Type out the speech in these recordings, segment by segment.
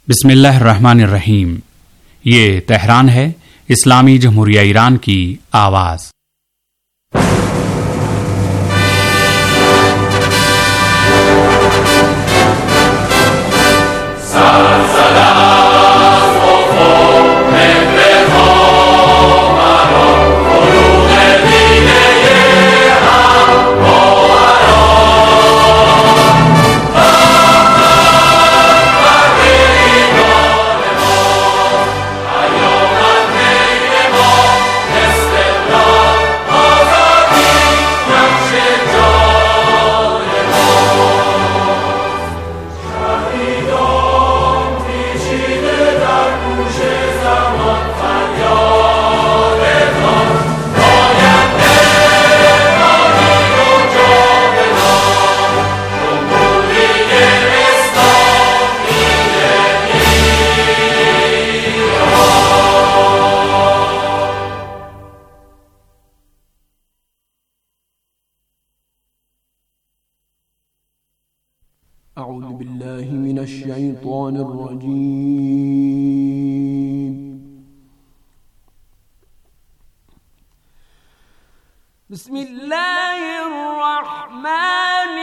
बिस्मिल्लाहिर्रहमानिर्रहीम। ये तेहरान है, इस्लामी जमहूरिया ईरान की आवाज़। أعوذ بالله من الشيطان الرجيم. بسم الله الرحمن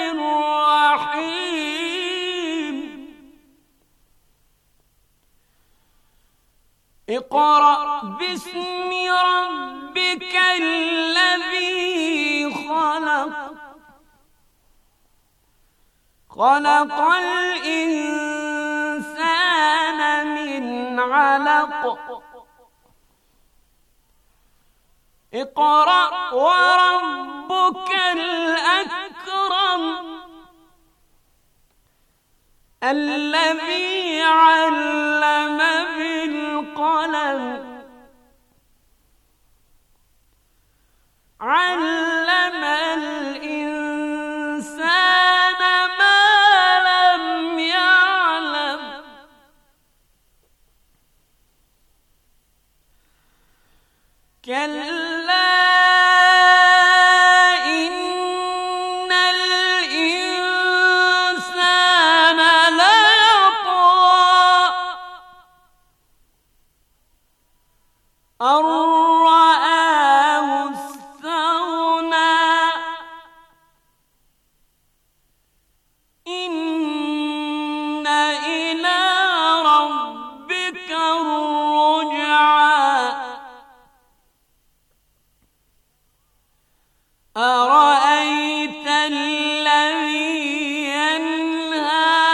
الرحيم. اقرأ باسم ربك الذي خلق. خلق الإنسان من علق. اقرأ وربك الأكرم الذي علم بالقلم. علم الإنسان ما لم يعلم. كلا إن الإنسان ليطغى أن رآه استغنى. إن إلى ربك الرجعى. أرأيت الذي ينهى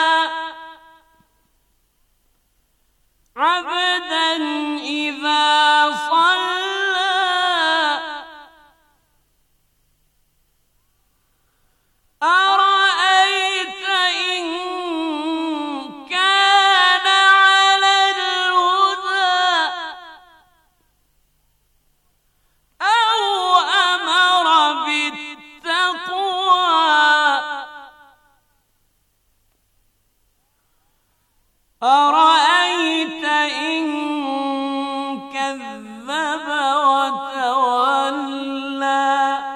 عبدا إذا صلى. أرأيت إن كان على الهدى أو أمر بالتقوى. أرأيت إن كذب وتولى.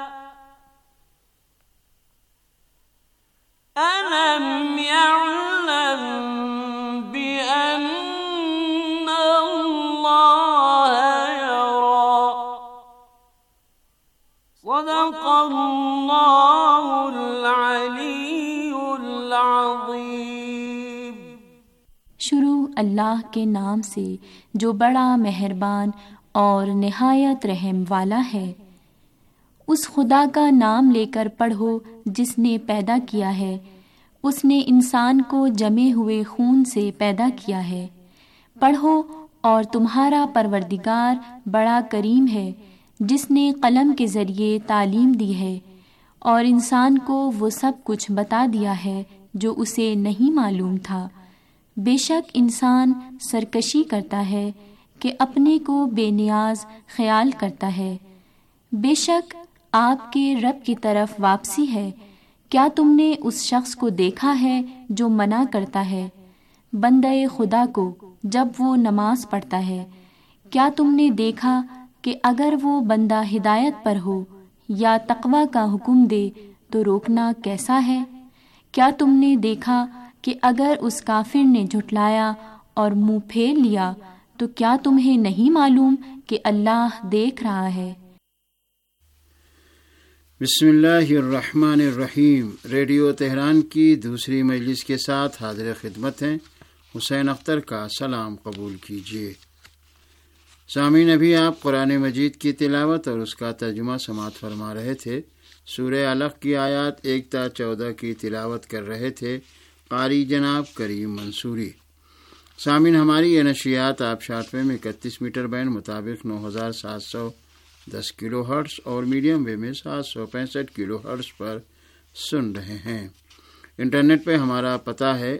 ألم يعلم بأن الله يرى. صدق الله العلي العظيم. शुरू अल्लाह के नाम से जो बड़ा मेहरबान और निहायत रहम वाला है। उस खुदा का नाम लेकर पढ़ो जिसने पैदा किया है। उसने इंसान को जमे हुए खून से पैदा किया है। पढ़ो और तुम्हारा परवरदिगार बड़ा करीम है, जिसने कलम के ज़रिए तालीम दी है और इंसान को वो सब कुछ बता दिया है जो उसे नहीं मालूम था। बेशक इंसान सरकशी करता है कि अपने को बेनियाज ख्याल करता है। बेशक आपके रब की तरफ वापसी है। क्या तुमने उस शख्स को देखा है जो मना करता है बंदे खुदा को जब वो नमाज पढ़ता है? क्या तुमने देखा कि अगर वो बंदा हिदायत पर हो या तक़वा का हुक्म दे तो रोकना कैसा है? क्या तुमने देखा कि अगर उस काफिर ने झुटलाया اور منہ پھیر لیا تو کیا تمہیں نہیں معلوم کہ اللہ دیکھ رہا ہے؟ بسم اللہ الرحمن الرحیم۔ ریڈیو تہران کی دوسری مجلس کے ساتھ حاضر خدمت ہیں حسین اختر کا سلام قبول کیجیے۔ سامعین، ابھی آپ قرآن مجید کی تلاوت اور اس کا ترجمہ سماعت فرما رہے تھے۔ سورہ علق کی آیات 1 تا 14 کی تلاوت کر رہے تھے قاری جناب کریم منصوری۔ سامعین، ہماری یہ نشریات آپ شارٹ ویو میں 31 میٹر بینڈ مطابق 9710 کلو ہرٹز اور میڈیم ویو میں 765 کلو ہرٹز پر سن رہے ہیں۔ انٹرنیٹ پہ ہمارا پتہ ہے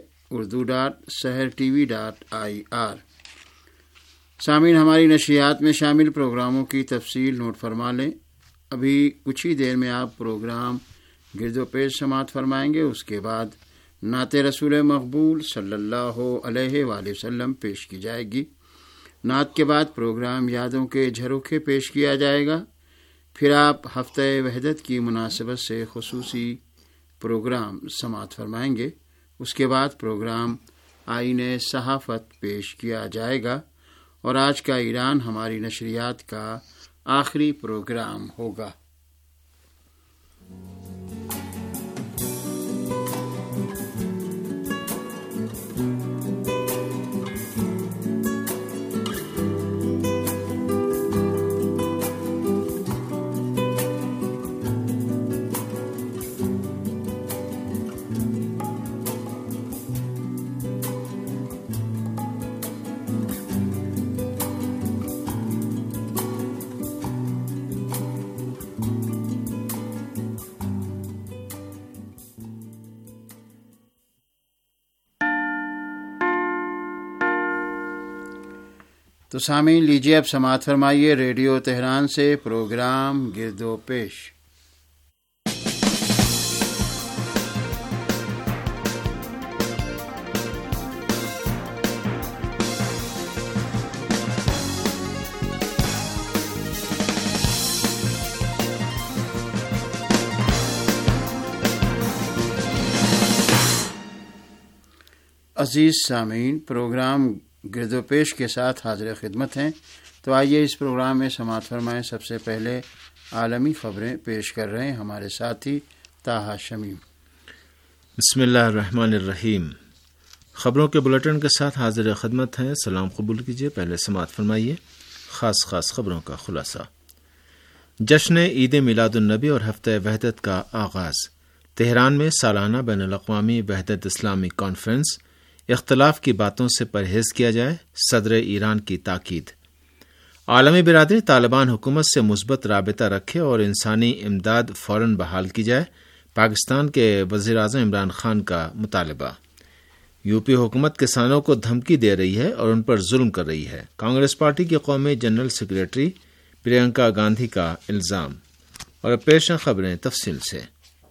urdu.sehrtv.ir۔ سامعین، ہماری نشریات میں شامل پروگراموں کی تفصیل نوٹ فرما لیں۔ ابھی کچھ ہی دیر میں آپ پروگرام گرد و پیش سماعت فرمائیں گے، اس کے بعد نعت رسول مقبول صلی اللہ علیہ وآلہ وسلم پیش کی جائے گی۔ نعت کے بعد پروگرام یادوں کے جھروکے پیش کیا جائے گا۔ پھر آپ ہفتہ وحدت کی مناسبت سے خصوصی پروگرام سماعت فرمائیں گے۔ اس کے بعد پروگرام آئین صحافت پیش کیا جائے گا اور آج کا ایران ہماری نشریات کا آخری پروگرام ہوگا۔ تو سامعین، لیجیے اب سماعت فرمائیے ریڈیو تہران سے پروگرام گرد و پیش۔ عزیز سامعین، پروگرام گرد و پیش کے ساتھ حاضر خدمت ہیں۔ تو آئیے اس پروگرام میں سماعت فرمائیں۔ سب سے پہلے عالمی خبریں پیش کر رہے ہیں ہمارے ساتھی طاہا شمیم۔ بسم اللہ الرحمن الرحیم۔ خبروں کے بلیٹن کے ساتھ حاضر خدمت ہیں، سلام قبول کیجیے۔ پہلے سماعت فرمائیے خاص خبروں کا خلاصہ۔ جشن عید میلاد النبی اور ہفتہ وحدت کا آغاز۔ تہران میں سالانہ بین الاقوامی وحدت اسلامی کانفرنس۔ اختلاف کی باتوں سے پرہیز کیا جائے، صدر ایران کی تاکید۔ عالمی برادری طالبان حکومت سے مثبت رابطہ رکھے اور انسانی امداد فوراً بحال کی جائے، پاکستان کے وزیر اعظم عمران خان کا مطالبہ۔ یو پی حکومت کسانوں کو دھمکی دے رہی ہے اور ان پر ظلم کر رہی ہے، کانگریس پارٹی کی قومی جنرل سیکریٹری پرینکا گاندھی کا الزام۔ اور پیش خبریں تفصیل سے۔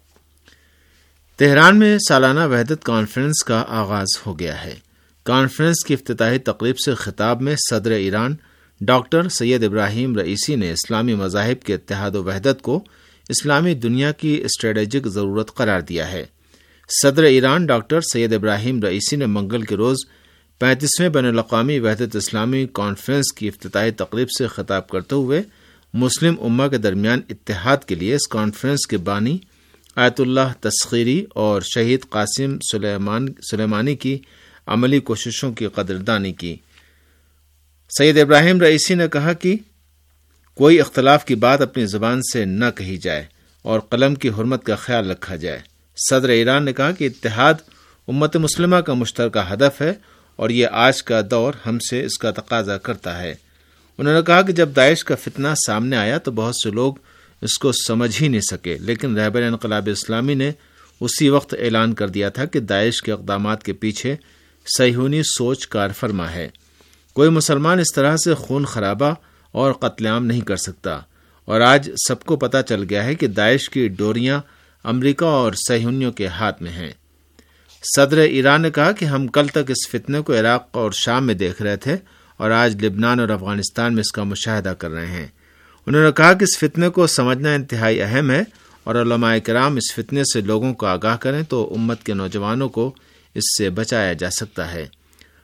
تہران میں سالانہ وحدت کانفرنس کا آغاز ہو گیا ہے۔ کانفرنس کی افتتاحی تقریب سے خطاب میں صدر Iran doctor Syed Ebrahim Raisi نے اسلامی مذاہب کے اتحاد و وحدت کو اسلامی دنیا کی اسٹریٹجک ضرورت قرار دیا ہے۔ صدر Iran doctor Syed Ebrahim Raisi نے منگل کے روز 35ویں بین الاقوامی وحدت اسلامی کانفرنس کی افتتاحی تقریب سے خطاب کرتے ہوئے مسلم امہ کے درمیان اتحاد کے لیے اس کانفرنس کے بانی آیت اللہ تسخیری اور شہید قاسم سلیمانی کی عملی کوششوں کی قدردانی کی۔ سید ابراہیم رئیسی نے کہا کہ کوئی اختلاف کی بات اپنی زبان سے نہ کہی جائے اور قلم کی حرمت کا خیال رکھا جائے۔ صدر ایران نے کہا کہ اتحاد امت مسلمہ کا مشترکہ ہدف ہے اور یہ آج کا دور ہم سے اس کا تقاضا کرتا ہے۔ انہوں نے کہا کہ جب داعش کا فتنہ سامنے آیا تو بہت سے لوگ اس کو سمجھ ہی نہیں سکے، لیکن رہبر انقلاب اسلامی نے اسی وقت اعلان کر دیا تھا کہ داعش کے اقدامات کے پیچھے صہیونی سوچ کار فرما ہے۔ کوئی مسلمان اس طرح سے خون خرابہ اور قتل عام نہیں کر سکتا، اور آج سب کو پتہ چل گیا ہے کہ داعش کی ڈوریاں امریکہ اور صہیونیوں کے ہاتھ میں ہیں۔ صدر ایران نے کہا کہ ہم کل تک اس فتنے کو عراق اور شام میں دیکھ رہے تھے اور آج لبنان اور افغانستان میں اس کا مشاہدہ کر رہے ہیں۔ انہوں نے کہا کہ اس فتنے کو سمجھنا انتہائی اہم ہے اور علماء کرام اس فتنے سے لوگوں کو آگاہ کریں تو امت کے نوجوانوں کو اس سے بچایا جا سکتا ہے۔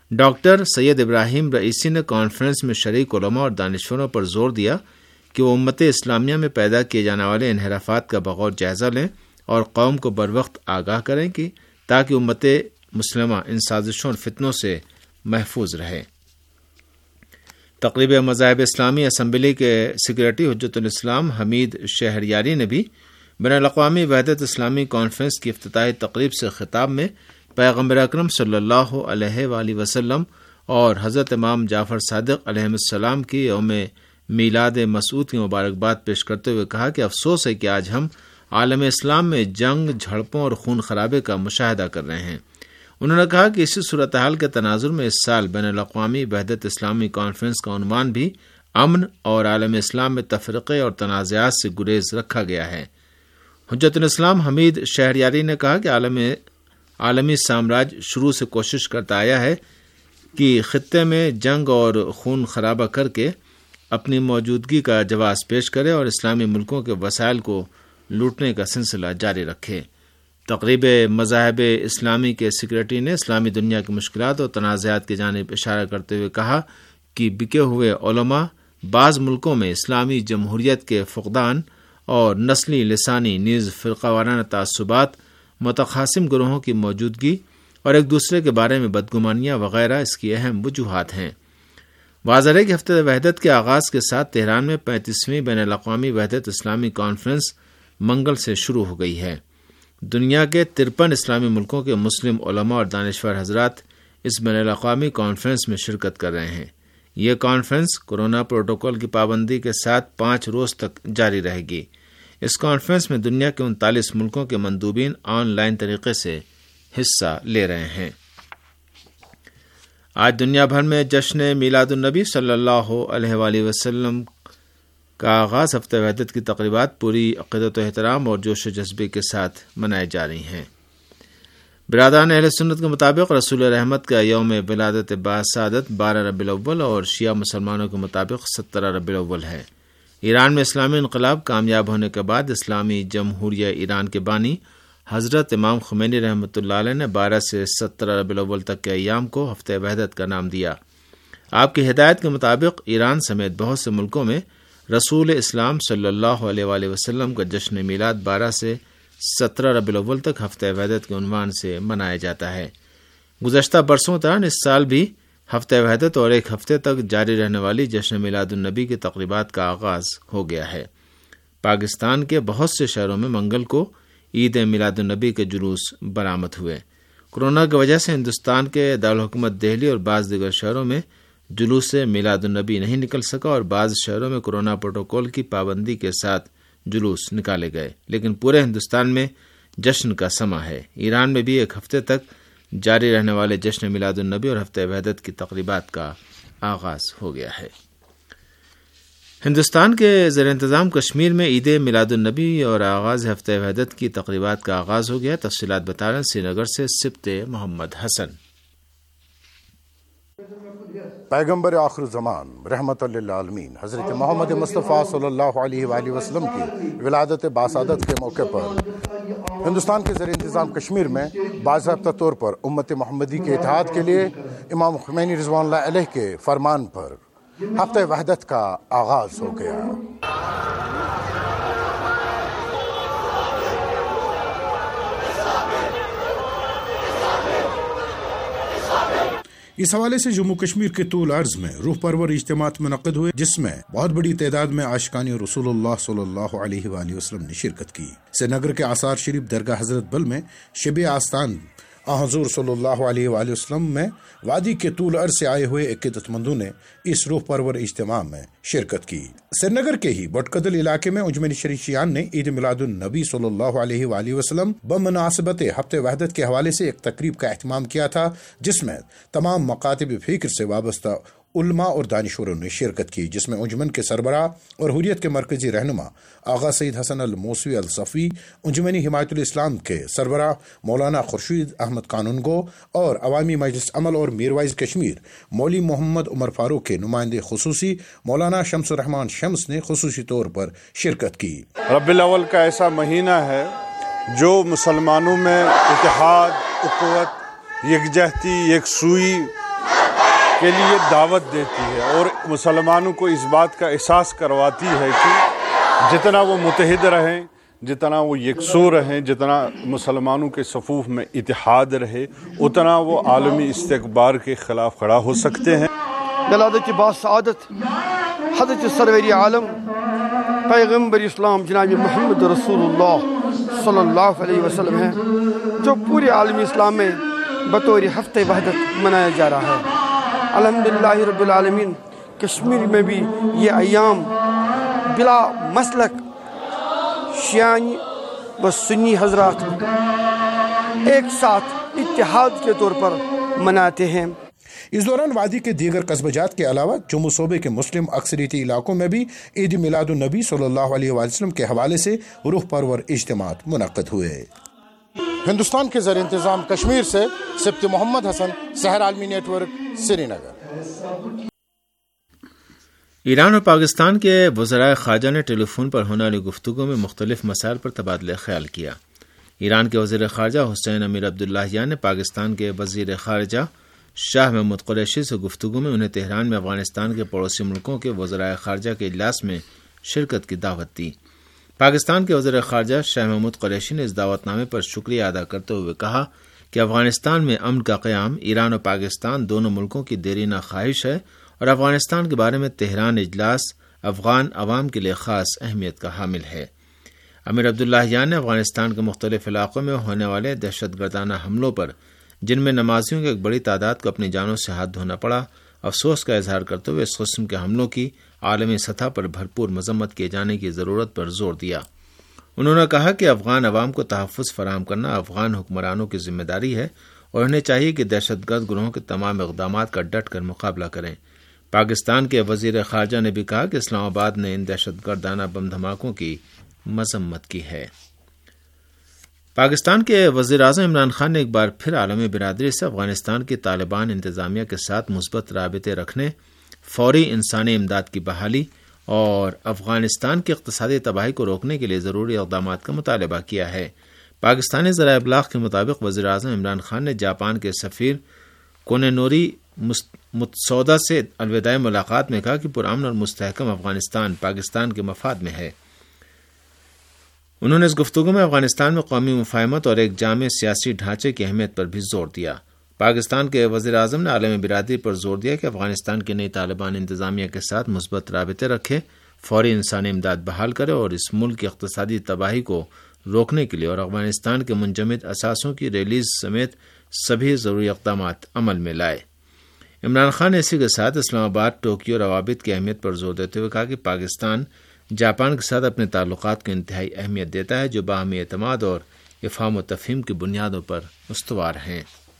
ڈاکٹر سید ابراہیم رئیسی نے کانفرنس میں شریک علماء اور دانشوروں پر زور دیا کہ وہ امت اسلامیہ میں پیدا کیے جانے والے انحرافات کا بغور جائزہ لیں اور قوم کو بروقت آگاہ کریں کہ تاکہ امت مسلمہ ان سازشوں اور فتنوں سے محفوظ رہے۔ تقریب مذاہب اسلامی اسمبلی کے سیکریٹری حجت الاسلام حمید شہریاری نے بھی بین الاقوامی وحدت اسلامی کانفرنس کی افتتاحی تقریب سے خطاب میں پیغمبر اکرم صلی اللہ علیہ وآلہ وسلم اور حضرت امام جعفر صادق علیہ السلام کی یوم میلاد مسعود کی مبارکباد پیش کرتے ہوئے کہا کہ افسوس ہے کہ آج ہم عالم اسلام میں جنگ، جھڑپوں اور خون خرابے کا مشاہدہ کر رہے ہیں۔ انہوں نے کہا کہ اسی صورتحال کے تناظر میں اس سال بین الاقوامی وحدت اسلامی کانفرنس کا عنوان بھی امن اور عالم اسلام میں تفرقے اور تنازعات سے گریز رکھا گیا ہے۔ حجت الاسلام حمید شہریاری نے کہا کہ عالمی سامراج شروع سے کوشش کرتا آیا ہے کہ خطے میں جنگ اور خون خرابہ کر کے اپنی موجودگی کا جواز پیش کرے اور اسلامی ملکوں کے وسائل کو لوٹنے کا سلسلہ جاری رکھے۔ تقریب مذاہب اسلامی کے سیکریٹری نے اسلامی دنیا کی مشکلات اور تنازعات کی جانب اشارہ کرتے ہوئے کہا کہ بکے ہوئے علماء، بعض ملکوں میں اسلامی جمہوریت کے فقدان اور نسلی، لسانی نیز فرقہ وارانہ تعصبات، متخاصم گروہوں کی موجودگی اور ایک دوسرے کے بارے میں بدگمانیاں وغیرہ اس کی اہم وجوہات ہیں۔ واضح ہے کہ ہفتہ وحدت کے آغاز کے ساتھ تہران میں 35ویں بین الاقوامی وحدت اسلامی کانفرنس منگل سے شروع ہو گئی ہے۔ دنیا کے 53 اسلامی ملکوں کے مسلم علماء اور دانشور حضرات اس بین الاقوامی کانفرنس میں شرکت کر رہے ہیں۔ یہ کانفرنس کورونا پروٹوکول کی پابندی کے ساتھ 5 روز تک جاری رہے گی۔ اس کانفرنس میں دنیا کے 39 ملکوں کے مندوبین آن لائن طریقے سے حصہ لے رہے ہیں۔ آج دنیا بھر میں جشن میلاد النبی صلی اللہ علیہ وآلہ وسلم کا آغاز ہفتہ وحدت کی تقریبات پوری عقیدت و احترام اور جوش و جذبے کے ساتھ منائی جا رہی ہیں۔ برادران اہل سنت کے مطابق رسول رحمت کا یوم ولادت باسعادت 12 ربیع الاول اور شیعہ مسلمانوں کے مطابق 17 ربیع الاول ہے۔ ایران میں اسلامی انقلاب کامیاب ہونے کے بعد اسلامی جمہوریہ ایران کے بانی حضرت امام خمینی رحمۃ اللہ علیہ نے 12 سے 17 ربیع الاول تک کے ایام کو ہفتہ وحدت کا نام دیا۔ آپ کی ہدایت کے مطابق ایران سمیت بہت سے ملکوں میں رسول اسلام صلی اللہ علیہ وآلہ وسلم کا جشن میلاد 12 سے 17 ربیع الاول تک ہفتہ وحدت کے عنوان سے منایا جاتا ہے۔ گزشتہ برسوں دوران اس سال بھی ہفتہ وحدت اور ایک ہفتے تک جاری رہنے والی جشن میلاد النبی کی تقریبات کا آغاز ہو گیا ہے۔ پاکستان کے بہت سے شہروں میں منگل کو عید میلاد النبی کے جلوس برآمد ہوئے۔ کورونا کی وجہ سے ہندوستان کے دارالحکومت دہلی اور بعض دیگر شہروں میں جلوس میلاد النبی نہیں نکل سکا اور بعض شہروں میں کورونا پروٹوکول کی پابندی کے ساتھ جلوس نکالے گئے، لیکن پورے ہندوستان میں جشن کا سماں ہے۔ ایران میں بھی ایک ہفتے تک جاری رہنے والے جشن میلاد النبی اور ہفتہ وحدت کی تقریبات کا آغاز ہو گیا ہے۔ ہندوستان کے زیر انتظام کشمیر میں عید میلاد النبی اور آغاز ہفتہ وحدت کی تقریبات کا آغاز ہو گیا۔ تفصیلات بتا رہے ہیں سری نگر سے سبت محمد حسن۔ پیغمبر آخر الزمان رحمت للعالمین حضرت محمد مصطفیٰ صلی اللہ علیہ وآلہ وسلم کی ولادت باسعادت کے موقع پر ہندوستان کے زیر انتظام کشمیر میں باضابطہ طور پر امت محمدی کے اتحاد کے لیے امام خمینی رضوان اللہ علیہ کے فرمان پر ہفتہ وحدت کا آغاز ہو گیا۔ اس حوالے سے جموں کشمیر کے طول عرض میں روح پرور اجتماعات منعقد ہوئے، جس میں بہت بڑی تعداد میں عاشقان رسول اللہ صلی اللہ علیہ وآلہ وسلم نے شرکت کی۔ سری نگر کے آثار شریف درگاہ حضرت بل میں شب آستان حضور صلی اللہ علیہ وآلہ وسلم میں وادی کے طول عرض سے آئے ہوئے عقیدت مندوں نے اس روح پرور اجتماع میں شرکت کی۔ سری نگر کے ہی بٹکدل علاقے میں انجمن شریشیان نے عید میلاد النبی صلی اللہ علیہ وآلہ وسلم بمناسبت ہفتہ وحدت کے حوالے سے ایک تقریب کا اہتمام کیا تھا، جس میں تمام مکاتب فکر سے وابستہ علماء اور دانشوروں نے شرکت کی، جس میں انجمن کے سربراہ اور حریت کے مرکزی رہنما آغا سید حسن الموسوی الصفی، انجمنی حمایت الاسلام کے سربراہ مولانا خورشید احمد قانونگو اور عوامی مجلس عمل اور میروائز کشمیر مولوی محمد عمر فاروق کے نمائندے خصوصی مولانا شمس الرحمان شمس نے خصوصی طور پر شرکت کی۔ ربیع الاول کا ایسا مہینہ ہے جو مسلمانوں میں اتحاد، اخوت، یکجہتی، یکسوئی کے لیے دعوت دیتی ہے اور مسلمانوں کو اس بات کا احساس کرواتی ہے کہ جتنا وہ متحد رہیں، جتنا وہ یکسو رہیں، جتنا مسلمانوں کے صفوف میں اتحاد رہے، اتنا وہ عالمی استکبار کے خلاف کھڑا ہو سکتے ہیں۔ ولادت باسعادت حضرت سرور عالم پیغمبر اسلام جناب محمد رسول اللہ صلی اللہ علیہ وسلم ہے، جو پورے عالمی اسلام میں بطور ہفتہ وحدت منایا جا رہا ہے۔ الحمدللہ رب العالمین، کشمیر میں بھی یہ ایام بلا مسلک شیعہ و سنی حضرات ایک ساتھ اتحاد کے طور پر مناتے ہیں۔ اس دوران وادی کے دیگر قصبہ جات کے علاوہ جموں صوبے کے مسلم اکثریتی علاقوں میں بھی عید میلاد النبی صلی اللہ علیہ وسلم کے حوالے سے روح پرور اجتماعات منعقد ہوئے۔ ہندوستان کے زیر انتظام کشمیر سے سبت محمد حسن، سحر عالمی network, Srinagar. Iran اور پاکستان کے وزرائے خارجہ نے ٹیلی فون پر ہونے والی گفتگو میں مختلف مسائل پر تبادلہ خیال کیا۔ ایران کے وزیر خارجہ حسین امیر عبداللہیان نے پاکستان کے وزیر خارجہ شاہ محمود قریشی سے گفتگو میں انہیں تہران میں افغانستان کے پڑوسی ملکوں کے وزرائے خارجہ کے اجلاس میں شرکت کی دعوت دی۔ پاکستان کے وزیر خارجہ شاہ محمود قریشی نے اس دعوت نامے پر شکریہ ادا کرتے ہوئے کہا کہ افغانستان میں امن کا قیام ایران اور پاکستان دونوں ملکوں کی دیرینہ خواہش ہے اور افغانستان کے بارے میں تہران اجلاس افغان عوام کے لیے خاص اہمیت کا حامل ہے۔ امیر عبداللہیان نے افغانستان کے مختلف علاقوں میں ہونے والے دہشت گردانہ حملوں پر، جن میں نمازیوں کی ایک بڑی تعداد کو اپنی جانوں سے ہاتھ دھونا پڑا، افسوس کا اظہار کرتے ہوئے اس قسم کے حملوں کی عالمی سطح پر بھرپور مذمت کیے جانے کی ضرورت پر زور دیا۔ انہوں نے کہا کہ افغان عوام کو تحفظ فراہم کرنا افغان حکمرانوں کی ذمہ داری ہے اور انہیں چاہیے کہ دہشت گرد گروہوں کے تمام اقدامات کا ڈٹ کر مقابلہ کریں۔ پاکستان کے وزیر خارجہ نے بھی کہا کہ اسلام آباد نے ان دہشت گردانہ بم دھماکوں کی مذمت کی ہے۔ پاکستان کے وزیر اعظم عمران خان نے ایک بار پھر عالمی برادری سے افغانستان کی طالبان انتظامیہ کے ساتھ مثبت رابطے رکھنے، فوری انسانی امداد کی بحالی اور افغانستان کی اقتصادی تباہی کو روکنے کے لیے ضروری اقدامات کا مطالبہ کیا ہے۔ پاکستانی ذرائع ابلاغ کے مطابق وزیر اعظم عمران خان نے جاپان کے سفیر کونینوری متسودا سے الوداعی ملاقات میں کہا کہ پرامن اور مستحکم افغانستان پاکستان کے مفاد میں ہے۔ انہوں نے اس گفتگو میں افغانستان میں قومی مفاہمت اور ایک جامع سیاسی ڈھانچے کی اہمیت پر بھی زور دیا۔ پاکستان کے وزیر اعظم نے عالمی برادری پر زور دیا کہ افغانستان کی نئی طالبان انتظامیہ کے ساتھ مثبت رابطے رکھے، فوری انسانی امداد بحال کرے اور اس ملک کی اقتصادی تباہی کو روکنے کے لیے اور افغانستان کے منجمد اثاثوں کی ریلیز سمیت سبھی ضروری اقدامات عمل میں لائے۔ عمران خان نے اسی کے ساتھ اسلام آباد ٹوکیو روابط کی اہمیت پر زور دیتے ہوئے کہا کہ پاکستان جاپان کے ساتھ اپنے تعلقات کو انتہائی اہمیت دیتا ہے جو باہمی اعتماد اور افہام و تفہیم کی بنیادوں پر استوار ہیں۔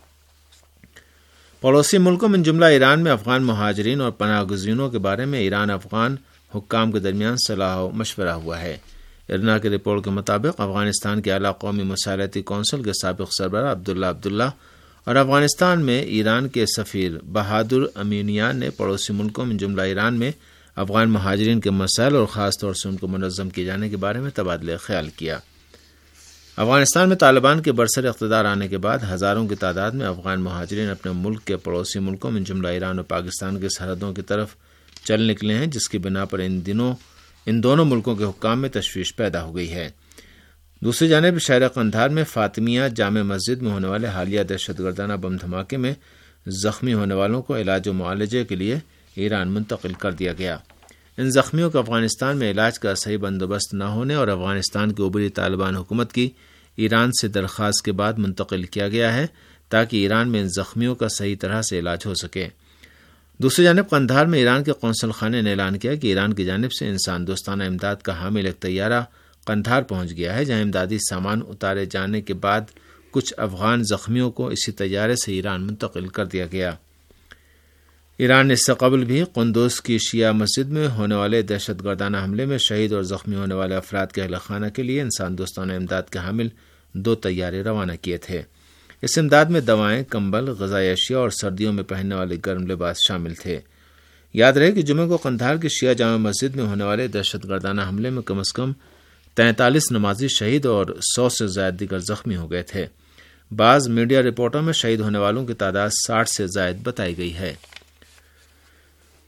پڑوسی ملکوں من جملہ ایران میں افغان مہاجرین اور پناہ گزینوں کے بارے میں ایران افغان حکام کے درمیان صلاح و مشورہ ہوا ہے۔ ارنا کی رپورٹ کے مطابق افغانستان کے اعلیٰ قومی مسالتی کونسل کے سابق سربراہ عبداللہ اور افغانستان میں ایران کے سفیر بہادر امینیان نے پڑوسی ملکوں من جملہ ایران میں افغان مہاجرین کے مسائل اور خاص طور سے ان کو منظم کیے جانے کے بارے میں تبادلہ خیال کیا۔ افغانستان میں طالبان کے برسر اقتدار آنے کے بعد ہزاروں کی تعداد میں افغان مہاجرین اپنے ملک کے پڑوسی ملکوں من جملہ ایران اور پاکستان کی سرحدوں کی طرف چل نکلے ہیں، جس کی بنا پر ان دونوں ملکوں کے حکام میں تشویش پیدا ہو گئی ہے۔ دوسری جانب شہر قندھار میں فاطمیہ جامع مسجد میں ہونے والے حالیہ دہشت گردانہ بم دھماکے میں زخمی ہونے والوں کو علاج و معالجے کے لیے ایران منتقل کر دیا گیا۔ ان زخمیوں کو افغانستان میں علاج کا صحیح بندوبست نہ ہونے اور افغانستان کی عبوری طالبان حکومت کی ایران سے درخواست کے بعد منتقل کیا گیا ہے تاکہ ایران میں ان زخمیوں کا صحیح طرح سے علاج ہو سکے۔ دوسری جانب قندھار میں ایران کے قونصل خانے نے اعلان کیا کہ ایران کی جانب سے انسان دوستانہ امداد کا حامل ایک طیارہ قندھار پہنچ گیا ہے، جہاں امدادی سامان اتارے جانے کے بعد کچھ افغان زخمیوں کو اسی طیارے سے ایران منتقل کر دیا گیا۔ ایران نے اس سے قبل بھی قندوز کی شیعہ مسجد میں ہونے والے دہشت گردانہ حملے میں شہید اور زخمی ہونے والے افراد کے اہل خانہ کے لیے انسان دوستانہ امداد کے حامل 2 طیارے روانہ کیے تھے۔ اس امداد میں دوائیں، کمبل، غذائی اشیاء اور سردیوں میں پہننے والے گرم لباس شامل تھے۔ یاد رہے کہ جمعے کو قندھار کی شیعہ جامع مسجد میں ہونے والے دہشت گردانہ حملے میں کم از کم 43 نمازی شہید اور 100 سے زائد دیگر زخمی ہو گئے تھے۔ بعض میڈیا رپورٹوں میں شہید ہونے والوں کی تعداد 60 سے زائد بتائی گئی ہے۔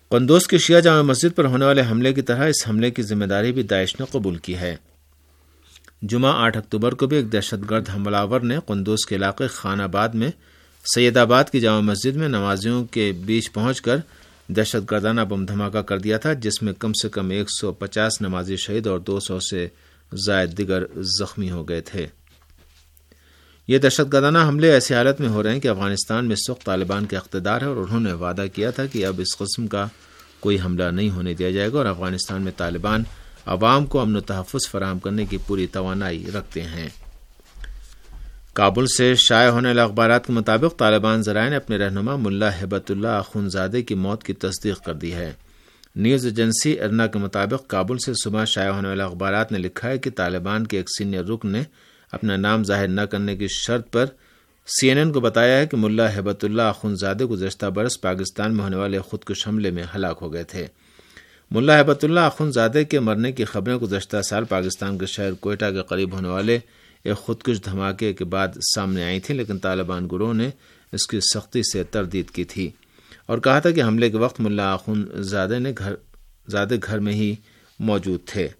قندوز کی شیعہ جامع مسجد پر ہونے والے حملے کی طرح اس حملے کی ذمہ داری بھی داعش نے قبول کی ہے۔ جمعہ 8 اکتوبر کو بھی ایک دہشت گرد حملہ آور نے قندوز کے علاقے خان آباد میں سید آباد کی جامع مسجد میں نمازیوں کے بیچ پہنچ کر دہشت گردانہ بم دھماکہ کر دیا تھا، جس میں کم سے کم 150 نمازی شہید اور 200 سے زائد دیگر زخمی ہو گئے تھے۔ یہ دہشت گردانہ حملے ایسی حالت میں ہو رہے ہیں کہ افغانستان میں اس وقت طالبان کا اقتدار ہے اور انہوں نے وعدہ کیا تھا کہ اب اس قسم کا کوئی حملہ نہیں ہونے دیا جائے گا اور افغانستان میں طالبان عوام کو امن و تحفظ فراہم کرنے کی پوری توانائی رکھتے ہیں۔ کابل سے شائع ہونے والے اخبارات کے مطابق طالبان ذرائع نے اپنے رہنما ملا ہیبت اللہ اخونزادے کی موت کی تصدیق کر دی ہے۔ نیوز ایجنسی ارنا کے مطابق کابل سے صبح شائع ہونے والے اخبارات نے لکھا ہے کہ طالبان کے ایک سینئر رکن نے اپنا نام ظاہر نہ کرنے کی شرط پر CNN کو بتایا ہے کہ ملا ہیبت اللہ اخونزادے گزشتہ برس پاکستان میں ہونے والے خودکش حملے میں ہلاک ہو گئے تھے۔ ملا ہیبت اللہ اخونزادے کے مرنے کی خبریں گزشتہ سال پاکستان کے شہر کوئٹہ کے قریب ہونے والے ایک خودکش دھماکے کے بعد سامنے آئی تھی، لیکن طالبان گروہ نے اس کی سختی سے تردید کی تھی اور کہا تھا کہ حملے کے وقت ملا اخونزادے گھر میں ہی موجود تھے۔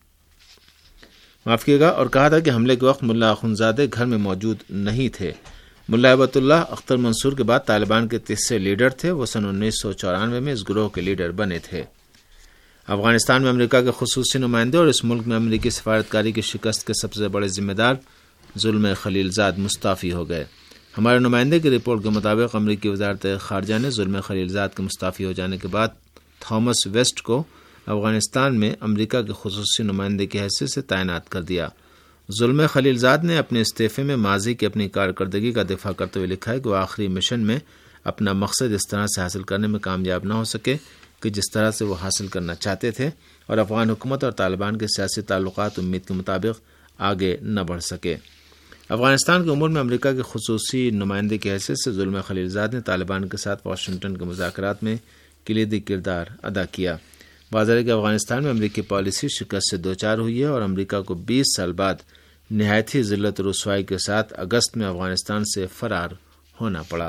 اور کہا تھا کہ حملے کے وقت ملا اخونزادے گھر میں موجود نہیں تھے۔ ملا ہیبت اللہ اختر منصور کے بعد طالبان کے تیسرے لیڈر تھے۔ وہ سن 1994 میں اس گروہ کے لیڈر بنے تھے۔ افغانستان میں امریکہ کے خصوصی نمائندے اور اس ملک میں امریکی سفارتکاری کی شکست کے سب سے بڑے ذمہ دار زلمے خلیل زاد مستعفی ہو گئے۔ ہمارے نمائندے کی رپورٹ کے مطابق امریکی وزارت خارجہ نے زلمے خلیل زاد کے مستعفی ہو جانے کے بعد تھامس ویسٹ کو افغانستان میں امریکہ کے خصوصی نمائندے کی حیثیت سے تعینات کر دیا۔ زلمے خلیل زاد نے اپنے استعفے میں ماضی کی اپنی کارکردگی کا دفاع کرتے ہوئے لکھا ہے کہ وہ آخری مشن میں اپنا مقصد اس طرح سے حاصل کرنے میں کامیاب نہ ہو سکے کہ جس طرح سے وہ حاصل کرنا چاہتے تھے، اور افغان حکومت اور طالبان کے سیاسی تعلقات امید کے مطابق آگے نہ بڑھ سکے۔ افغانستان کے امور میں امریکہ کے خصوصی نمائندے کی حیثیت سے زلمے خلیل زاد نے طالبان کے ساتھ واشنگٹن کے مذاکرات میں کلیدی کردار ادا کیا۔ واضح ہے کہ افغانستان میں امریکی پالیسی شکست سے دوچار ہوئی ہے اور امریکہ کو 20 سال بعد نہایت ہی ذلت و رسوائی کے ساتھ اگست میں افغانستان سے فرار ہونا پڑا۔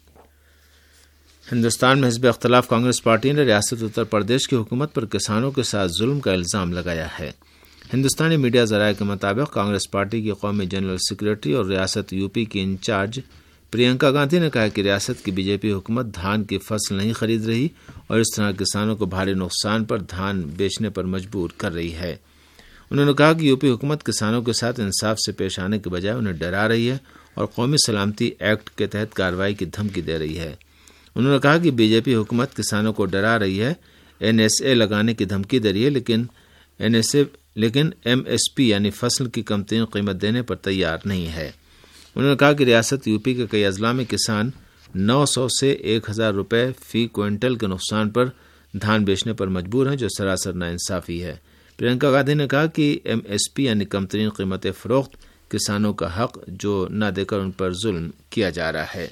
ہندوستان میں حزب اختلاف کانگریس پارٹی نے ریاست اتر پردیش کی حکومت پر کسانوں کے ساتھ ظلم کا الزام لگایا ہے۔ ہندوستانی میڈیا ذرائع کے مطابق کانگریس پارٹی کی قومی جنرل سیکرٹری اور ریاست یوپی کی انچارج پرینکا گاندھی نے کہا کہ ریاست کی بی جے پی حکومت دھان کی فصل نہیں خرید رہی اور اس طرح کسانوں کو بھاری نقصان پر دھان بیچنے پر مجبور کر رہی ہے۔ انہوں نے کہا کہ یوپی حکومت کسانوں کے ساتھ انصاف سے پیش آنے کے بجائے انہیں ڈرا رہی ہے اور قومی سلامتی ایکٹ کے تحت کارروائی کی دھمکی دے رہی ہے۔ انہوں نے کہا کہ بی جے پی حکومت کسانوں کو ڈرا رہی ہے، NSA لگانے کی دھمکی دے رہی ہے، لیکن MSP یعنی فصل کی کم ترین قیمت دینے پر تیار نہیں ہے۔ انہوں نے کہا کہ ریاست یوپی کے کئی اضلاع میں کسان 900 سے 1000 روپے فی کوئنٹل کے نقصان پر دھان بیچنے پر مجبور ہیں، جو سراسر ناانصافی ہے۔ پرینکا گاندھی نے کہا کہ MSP یعنی کم ترین قیمت فروخت کسانوں کا حق جو نہ دے کر ان پر ظلم کیا جا رہا ہے۔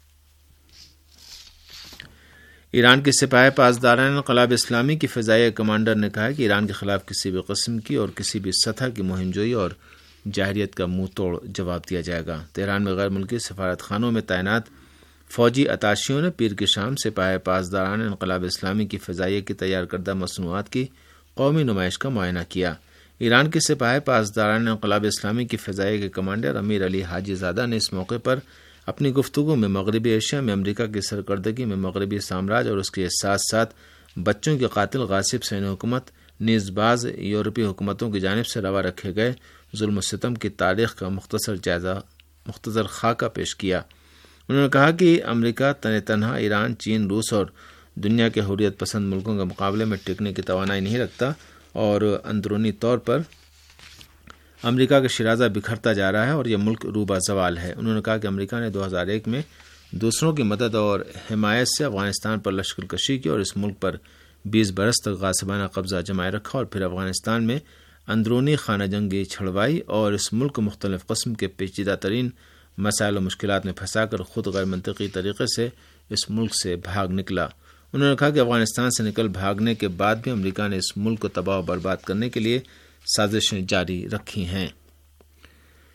ایران کے سپاہ پاسداران انقلاب اسلامی کی فضائیہ کمانڈر نے کہا کہ ایران کے خلاف کسی بھی قسم کی اور کسی بھی سطح کی مہم جوئی اور جاہریت کا منہ توڑ جواب دیا جائے گا۔ تہران میں غیر ملکی سفارت خانوں میں تعینات فوجی اتاشیوں نے پیر کی شام سپاہ پاسداران انقلاب اسلامی کی فضائیہ کی تیار کردہ مصنوعات کی قومی نمائش کا معائنہ کیا۔ ایران کے سپاہ پاسداران انقلاب اسلامی کی فضائیہ کے کمانڈر امیر علی حاجی زادہ نے اس موقع پر اپنی گفتگو میں مغربی ایشیا میں امریکہ کی سرکردگی میں مغربی سامراج اور اس کے ساتھ ساتھ بچوں کے قاتل غاصب سین حکومت نیز بعض یورپی حکومتوں کی جانب سے روا رکھے گئے ظلم و ستم کی تاریخ کا مختصر خاکہ پیش کیا۔ انہوں نے کہا کہ امریکہ تنہا ایران، چین، روس اور دنیا کے حریت پسند ملکوں کے مقابلے میں ٹکنے کی توانائی نہیں رکھتا اور اندرونی طور پر امریکہ کا شیرازہ بکھرتا جا رہا ہے اور یہ ملک روبہ زوال ہے۔ انہوں نے کہا کہ امریکہ نے 2001 میں دوسروں کی مدد اور حمایت سے افغانستان پر لشکر کشی کی اور اس ملک پر 20 برس تک غاصبانہ قبضہ جمائے رکھا اور پھر افغانستان میں اندرونی خانہ جنگی چھڑوائی اور اس ملک کو مختلف قسم کے پیچیدہ ترین مسائل و مشکلات میں پھنسا کر خود غیر منطقی طریقے سے اس ملک سے بھاگ نکلا۔ انہوں نے کہا کہ افغانستان سے نکل بھاگنے کے بعد بھی امریکہ نے اس ملک کو تباہ و برباد کرنے کے لیے سازشیں جاری رکھی ہیں۔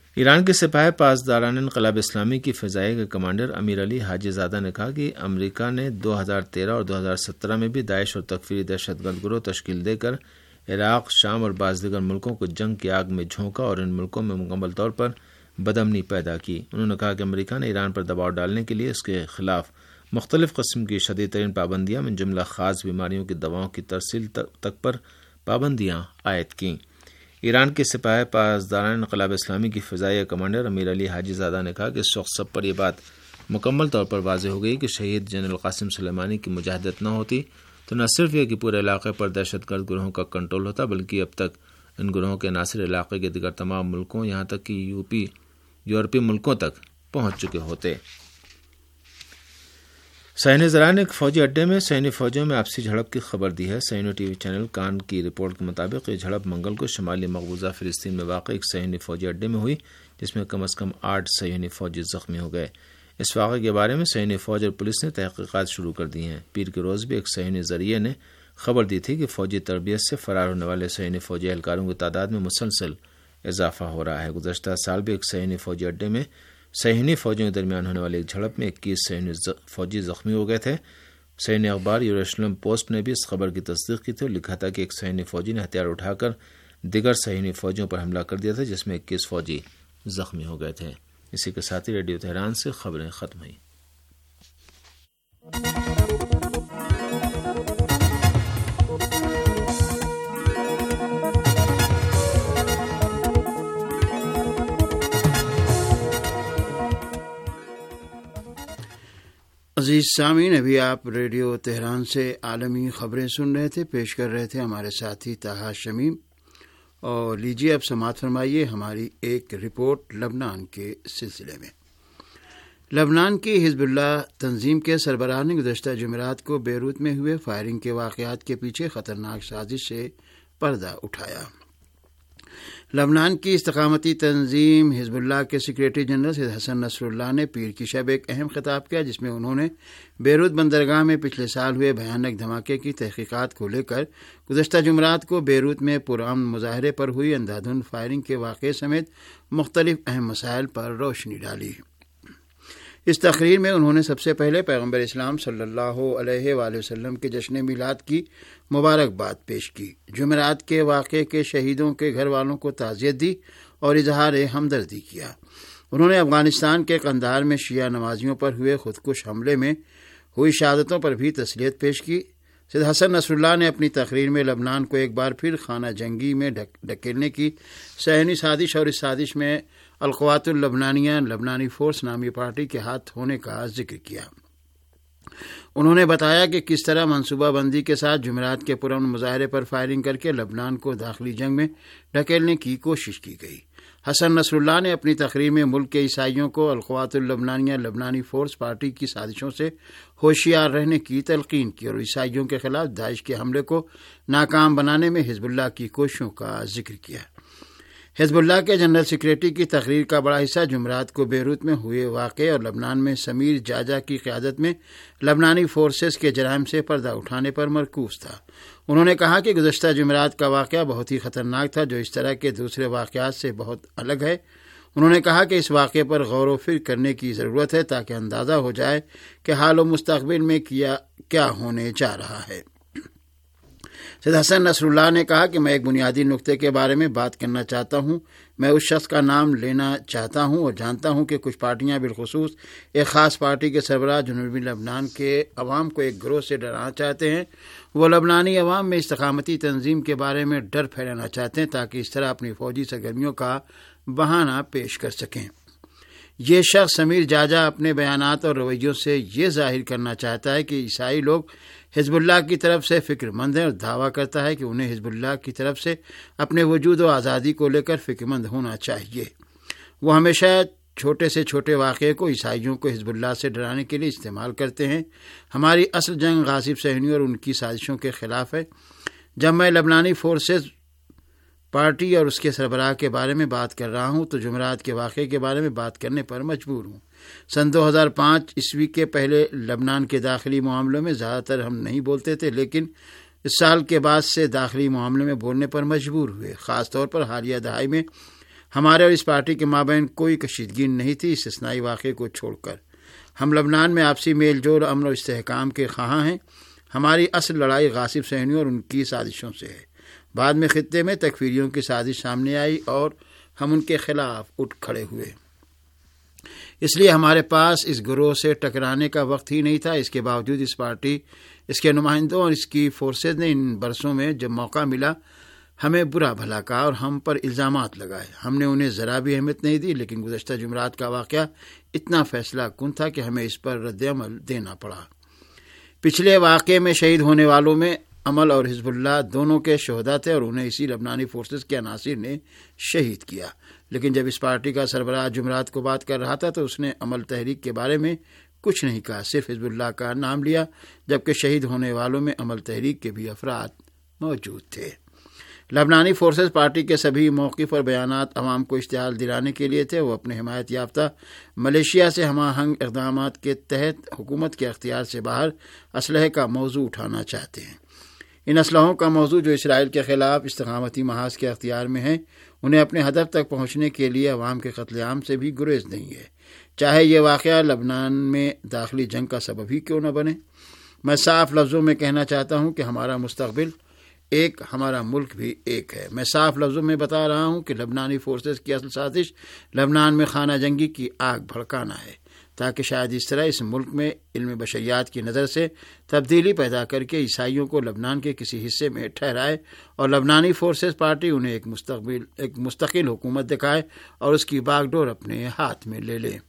ایران کے سپاہ پاسداران انقلاب اسلامی کی فضائیہ کے کمانڈر امیر علی حاجی زادہ نے کہا کہ امریکہ نے 2013 اور 2017 میں بھی داعش اور تکفیری دہشت گرد گروہ تشکیل دے کر عراق، شام اور بعض دیگر ملکوں کو جنگ کی آگ میں جھونکا اور ان ملکوں میں مکمل طور پر بدامنی پیدا کی۔ انہوں نے کہا کہ امریکہ نے ایران پر دباؤ ڈالنے کے لیے اس کے خلاف مختلف قسم کی شدید ترین پابندیاں من جملہ خاص بیماریوں کی دواؤں کی ترسیل تک پر پابندیاں عائد کیں۔ ایران کے سپاہ پاسداران انقلاب اسلامی کی فضائیہ کمانڈر امیر علی حاجی زادہ نے کہا کہ اس وقت سب پر یہ بات مکمل طور پر واضح ہو گئی کہ شہید جنرل قاسم سلیمانی کی مجاہدت نہ ہوتی تو نہ صرف یہ کہ پورے علاقے پر دہشت گرد گروہوں کا کنٹرول ہوتا، بلکہ اب تک ان گروہوں کے عناصر علاقے کے دیگر تمام ملکوں یہاں تک کہ یورپی ملکوں تک پہنچ چکے ہوتے۔ صہیونی ذرائع نے ایک فوجی اڈے میں صہیونی فوجیوں میں آپسی جھڑپ کی خبر دی ہے۔ صہیونی ٹی وی چینل کان کی رپورٹ کے مطابق یہ جھڑپ منگل کو شمالی مقبوضہ فلسطین میں واقع ایک صہیونی فوجی اڈے میں ہوئی، جس میں کم از کم 8 صہیونی فوجی زخمی ہو گئے۔ اس واقعے کے بارے میں صہیونی فوج اور پولیس نے تحقیقات شروع کر دی ہیں۔ پیر کے روز بھی ایک صہیونی ذریعے نے خبر دی تھی کہ فوجی تربیت سے فرار ہونے والے صہیونی فوجی اہلکاروں کی تعداد میں مسلسل اضافہ ہو رہا ہے۔ گزشتہ سال بھی ایک صہیونی فوجی اڈے میں صہیونی فوجیوں کے درمیان ہونے والی ایک جھڑپ میں 21 صہیونی فوجی زخمی ہو گئے تھے۔ صہیونی اخبار یروشلم پوسٹ نے بھی اس خبر کی تصدیق کی تھی اور لکھا تھا کہ ایک صہیونی فوجی نے ہتھیار اٹھا کر دیگر صہیونی فوجیوں پر حملہ کر دیا تھا، جس میں 21 فوجی زخمی ہو گئے تھے۔ اسی کے ساتھ ہی ریڈیو تہران سے خبریں ختم ہوئیں۔ عزیز سامعین، ابھی آپ ریڈیو تہران سے عالمی خبریں سن رہے تھے، پیش کر رہے تھے ہمارے ساتھی طاہا شمیم، اور لیجیے اب سماعت فرمائیے ہماری ایک رپورٹ لبنان کے سلسلے میں۔ لبنان کی حزب اللہ تنظیم کے سربراہ نے گزشتہ جمعرات کو بیروت میں ہوئے فائرنگ کے واقعات کے پیچھے خطرناک سازش سے پردہ اٹھایا۔ لبنان کی استقامتی تنظیم حزب اللہ کے سیکریٹری جنرل سید حسن نصر اللہ نے پیر کی شب ایک اہم خطاب کیا، جس میں انہوں نے بیروت بندرگاہ میں پچھلے سال ہوئے بھیانک دھماکے کی تحقیقات کو لے کر گزشتہ جمعرات کو بیروت میں پرامن مظاہرے پر ہوئی اندھادھند فائرنگ کے واقعے سمیت مختلف اہم مسائل پر روشنی ڈالی۔ اس تقریر میں انہوں نے سب سے پہلے پیغمبر اسلام صلی اللہ علیہ وآلہ وسلم کے جشن میلاد کی مبارکباد پیش کی، جمعرات کے واقعے کے شہیدوں کے گھر والوں کو تعزیت دی اور اظہار ہمدردی کیا۔ انہوں نے افغانستان کے قندھار میں شیعہ نمازیوں پر ہوئے خودکش حملے میں ہوئی شہادتوں پر بھی تسلیت پیش کی۔ سید حسن نصر اللہ نے اپنی تقریر میں لبنان کو ایک بار پھر خانہ جنگی میں ڈھکیلنے کی صہیونی سازش اور اس سازش میں القوات اللبنانیہ لبنانی فورس نامی پارٹی کے ہاتھ ہونے کا ذکر کیا۔ انہوں نے بتایا کہ کس طرح منصوبہ بندی کے ساتھ جمعرات کے پرامن مظاہرے پر فائرنگ کر کے لبنان کو داخلی جنگ میں ڈھکیلنے کی کوشش کی گئی۔ حسن نصر اللہ نے اپنی تقریر میں ملک کے عیسائیوں کو القوات اللبنانیہ لبنانی فورس پارٹی کی سازشوں سے ہوشیار رہنے کی تلقین کی اور عیسائیوں کے خلاف داعش کے حملے کو ناکام بنانے میں حزب اللہ کی کوششوں کا ذکر کیا۔ حزب اللہ کے جنرل سیکریٹری کی تقریر کا بڑا حصہ جمعرات کو بیروت میں ہوئے واقعے اور لبنان میں سمیر جاجا کی قیادت میں لبنانی فورسز کے جرائم سے پردہ اٹھانے پر مرکوز تھا۔ انہوں نے کہا کہ گزشتہ جمعرات کا واقعہ بہت ہی خطرناک تھا، جو اس طرح کے دوسرے واقعات سے بہت الگ ہے۔ انہوں نے کہا کہ اس واقعے پر غور و فکر کرنے کی ضرورت ہے تاکہ اندازہ ہو جائے کہ حال و مستقبل میں کیا ہونے جا رہا ہے۔ سید حسن نصر اللہ نے کہا کہ میں ایک بنیادی نقطے کے بارے میں بات کرنا چاہتا ہوں۔ میں اس شخص کا نام لینا چاہتا ہوں اور جانتا ہوں کہ کچھ پارٹیاں بالخصوص ایک خاص پارٹی کے سربراہ جنوبی لبنان کے عوام کو ایک گروہ سے ڈرانا چاہتے ہیں۔ وہ لبنانی عوام میں استقامتی تنظیم کے بارے میں ڈر پھیلانا چاہتے ہیں تاکہ اس طرح اپنی فوجی سرگرمیوں کا بہانہ پیش کر سکیں۔ یہ شخص سمیر جاجا اپنے بیانات اور رویوں سے یہ ظاہر کرنا چاہتا ہے کہ عیسائی لوگ حزب اللہ کی طرف سے فکر مند ہیں اور دعویٰ کرتا ہے کہ انہیں حزب اللہ کی طرف سے اپنے وجود و آزادی کو لے کر فکر مند ہونا چاہیے۔ وہ ہمیشہ چھوٹے سے چھوٹے واقعے کو عیسائیوں کو حزب اللہ سے ڈرانے کے لیے استعمال کرتے ہیں۔ ہماری اصل جنگ غاصب صہیونیوں اور ان کی سازشوں کے خلاف ہے۔ جب میں لبنانی فورسز پارٹی اور اس کے سربراہ کے بارے میں بات کر رہا ہوں تو جمعرات کے واقعے کے بارے میں بات کرنے پر مجبور ہوں۔ سن 2005 عیسوی کے پہلے لبنان کے داخلی معاملوں میں زیادہ تر ہم نہیں بولتے تھے، لیکن اس سال کے بعد سے داخلی معاملے میں بولنے پر مجبور ہوئے۔ خاص طور پر حالیہ دہائی میں ہمارے اور اس پارٹی کے مابین کوئی کشیدگی نہیں تھی استثنائی واقعے کو چھوڑ کر۔ ہم لبنان میں آپسی میل جول، امن و استحکام کے خواہاں ہیں۔ ہماری اصل لڑائی غاصب صہیونیوں اور ان کی سازشوں سے ہے۔ بعد میں خطے میں تکفیریوں کی سازش سامنے آئی اور ہم ان کے خلاف اٹھ کھڑے ہوئے۔ اس لیے ہمارے پاس اس گروہ سے ٹکرانے کا وقت ہی نہیں تھا۔ اس کے باوجود اس پارٹی، اس کے نمائندوں اور اس کی فورسز نے ان برسوں میں جب موقع ملا ہمیں برا بھلا کہا اور ہم پر الزامات لگائے۔ ہم نے انہیں ذرا بھی اہمیت نہیں دی، لیکن گزشتہ جمعرات کا واقعہ اتنا فیصلہ کن تھا کہ ہمیں اس پر رد عمل دینا پڑا۔ پچھلے واقعے میں شہید ہونے والوں میں عمل اور حزب اللہ دونوں کے شہداء تھے اور انہیں اسی لبنانی فورسز کے عناصر نے شہید کیا۔ لیکن جب اس پارٹی کا سربراہ جمعرات کو بات کر رہا تھا تو اس نے عمل تحریک کے بارے میں کچھ نہیں کہا، صرف حزب اللہ کا نام لیا، جبکہ شہید ہونے والوں میں عمل تحریک کے بھی افراد موجود تھے۔ لبنانی فورسز پارٹی کے سبھی موقف اور بیانات عوام کو اشتعال دلانے کے لیے تھے۔ وہ اپنے حمایت یافتہ ملیشیا سے ہم آہنگ اقدامات کے تحت حکومت کے اختیار سے باہر اسلحے کا موضوع اٹھانا چاہتے ہیں۔ ان اسلحوں کا موضوع جو اسرائیل کے خلاف استقامتی محاذ کے اختیار میں ہیں، انہیں اپنے ہدف تک پہنچنے کے لیے عوام کے قتل عام سے بھی گریز نہیں ہے، چاہے یہ واقعہ لبنان میں داخلی جنگ کا سبب ہی کیوں نہ بنے۔ میں صاف لفظوں میں کہنا چاہتا ہوں کہ ہمارا مستقبل ایک، ہمارا ملک بھی ایک ہے۔ میں صاف لفظوں میں بتا رہا ہوں کہ لبنانی فورسز کی اصل سازش لبنان میں خانہ جنگی کی آگ بھڑکانا ہے، تاکہ شاید اس طرح اس ملک میں علم بشریات کی نظر سے تبدیلی پیدا کر کے عیسائیوں کو لبنان کے کسی حصے میں ٹھہرائے اور لبنانی فورسز پارٹی انہیں ایک مستقل حکومت دکھائے اور اس کی باغ ڈور اپنے ہاتھ میں لے لے۔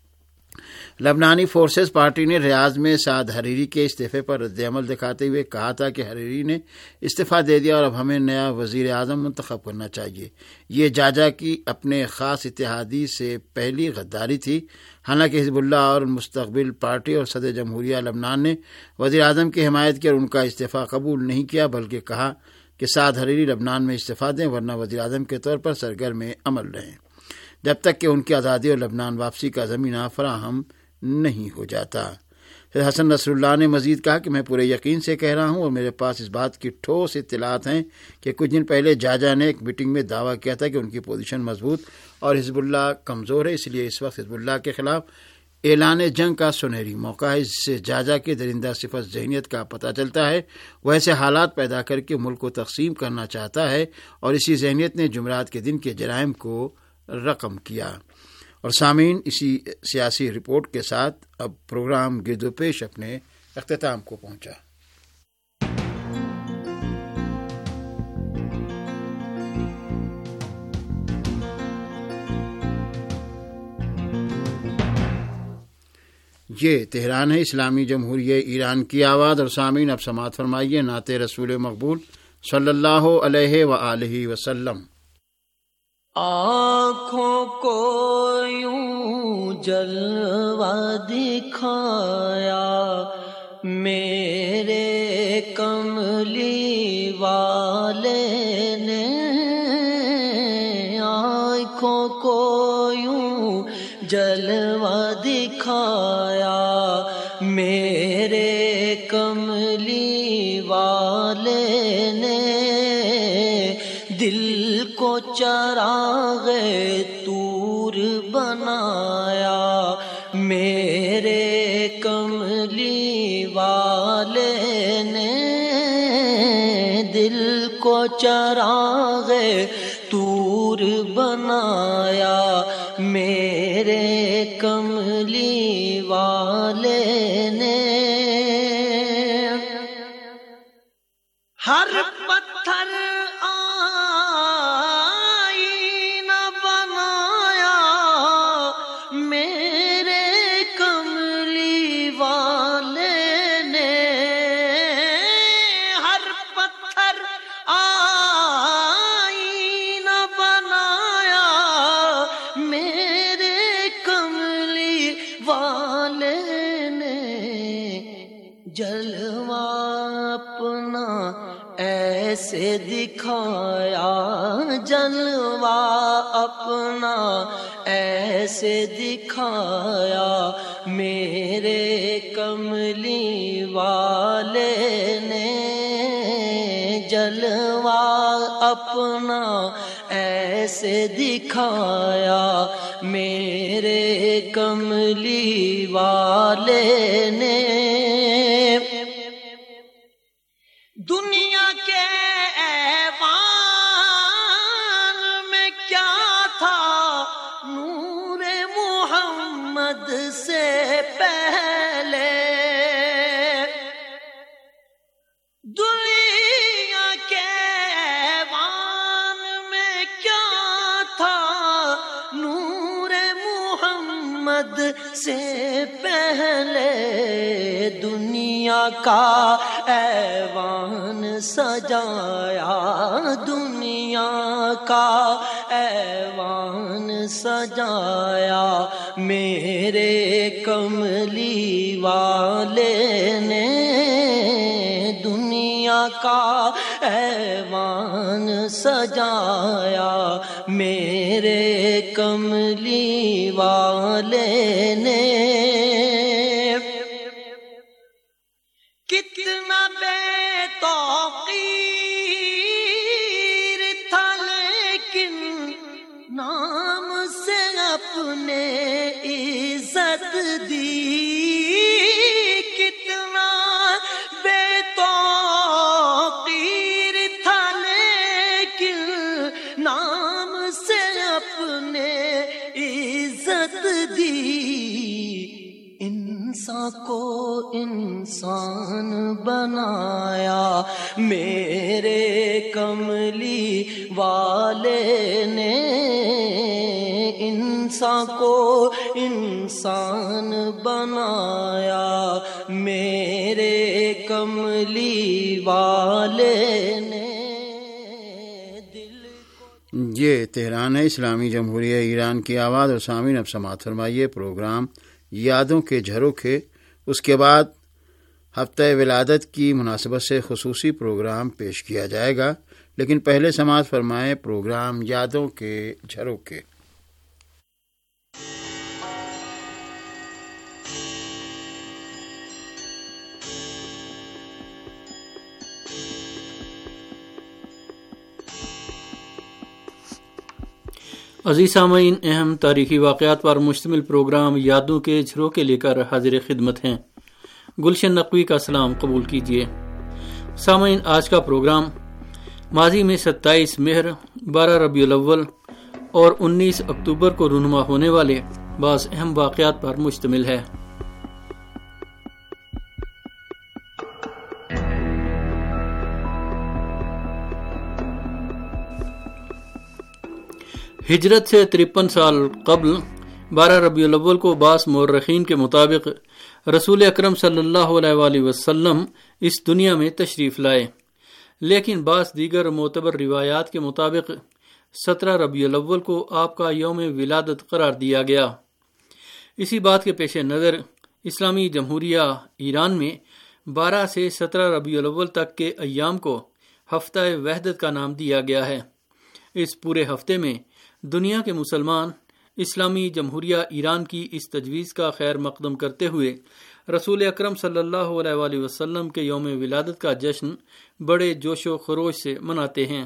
لبنانی فورسز پارٹی نے ریاض میں سعد حریری کے استعفے پر رد عمل دکھاتے ہوئے کہا تھا کہ حریری نے استعفیٰ دے دیا اور اب ہمیں نیا وزیر اعظم منتخب کرنا چاہیے۔ یہ جاجا کی اپنے خاص اتحادی سے پہلی غداری تھی۔ حالانکہ حزب اللہ اور مستقبل پارٹی اور صدر جمہوریہ لبنان نے وزیر اعظم کی حمایت کی اور ان کا استعفیٰ قبول نہیں کیا، بلکہ کہا کہ سعد حریری لبنان میں استعفیٰ دیں ورنہ وزیر اعظم کے طور پر سرگرم عمل رہیں جب تک کہ ان کی آزادی اور لبنان واپسی کا زمینہ فراہم نہیں ہو جاتا۔ حسن نصر اللہ نے مزید کہا کہ میں پورے یقین سے کہہ رہا ہوں اور میرے پاس اس بات کی ٹھوس اطلاعات ہیں کہ کچھ دن پہلے جاجا نے ایک میٹنگ میں دعویٰ کیا تھا کہ ان کی پوزیشن مضبوط اور حزب اللہ کمزور ہے، اس لیے اس وقت حزب اللہ کے خلاف اعلان جنگ کا سنہری موقع ہے۔ اس سے جاجا کی درندہ صفت ذہنیت کا پتہ چلتا ہے، وہ ایسے حالات پیدا کر کے ملک کو تقسیم کرنا چاہتا ہے اور اسی ذہنیت نے جمعرات کے دن کے جرائم کو رقم کیا۔ اور سامعین، اسی سیاسی رپورٹ کے ساتھ اب پروگرام گرد و پیش اپنے اختتام کو پہنچا۔ یہ تہران ہے، اسلامی جمہوریہ ایران کی آواز۔ اور سامعین اب سماعت فرمائیے نعت رسول مقبول صلی اللہ علیہ وآلہ وسلم۔ آنکھوں کو یوں جلوہ دکھایا میرے کملی والے نے، آنکھوں کو یوں جلوہ دکھایا میرے کملی والے نے، دل کو چراغ طور بنایا میرے کملی والے نے، دل کو چراغ طور بنایا میرے کملی والے نے، ہر پتھر ایسے دکھایا جلوہ اپنا ایسے دکھایا میرے کملی والے نے، جلوہ اپنا اپنا ایسے دکھایا میرے کملی والے نے. دنیا کے ایوان میں کیا تھا نور محمد سے پہلے. دنیا کے ایوان میں کیا تھا نور محمد سے پہلے. دنیا کا ایوان سجایا دنیا کا ایوان سجایا میرے کملی والے نے. دنیا کا ایوان سجایا میرے کملی والے نے. کتنا بے توقیر تھا لیکن نام سے اپنے عزت دی. کتنا بے توقیر تھا لیکن نام سے اپنے عزت دی. انسان کو انسان بنایا میرے کملی والے نے. انسان کو انسان بنایا میرے کملی والے نے. یہ تہران ہے، اسلامی جمہوریہ ایران کی آواز. اور سامعین اب سماعت فرمائیے پروگرام یادوں کے جھروکے. اس کے بعد ہفتہ ولادت کی مناسبت سے خصوصی پروگرام پیش کیا جائے گا، لیکن پہلے سماعت فرمائیں پروگرام یادوں کے جھروکے. عزیز سامعین، اہم تاریخی واقعات پر مشتمل پروگرام یادوں کے جھروکے لے کر حاضر خدمت ہیں. گلشن نقوی کا سلام قبول کیجیے. سامعین، آج کا پروگرام ماضی میں 27 مہر، 12 ربیع الاول اور 19 اکتوبر کو رونما ہونے والے بعض اہم واقعات پر مشتمل ہے. ہجرت سے 53 سال قبل 12 ربیع الاول کو بعض مورخین کے مطابق رسول اکرم صلی اللہ علیہ وآلہ وسلم اس دنیا میں تشریف لائے، لیکن بعض دیگر معتبر روایات کے مطابق 17 ربیع الاول کو آپ کا یوم ولادت قرار دیا گیا. اسی بات کے پیش نظر اسلامی جمہوریہ ایران میں 12 سے 17 ربیع الاول تک کے ایام کو ہفتہ وحدت کا نام دیا گیا ہے. اس پورے ہفتے میں دنیا کے مسلمان اسلامی جمہوریہ ایران کی اس تجویز کا خیر مقدم کرتے ہوئے رسول اکرم صلی اللہ علیہ وآلہ وسلم کے یوم ولادت کا جشن بڑے جوش و خروش سے مناتے ہیں.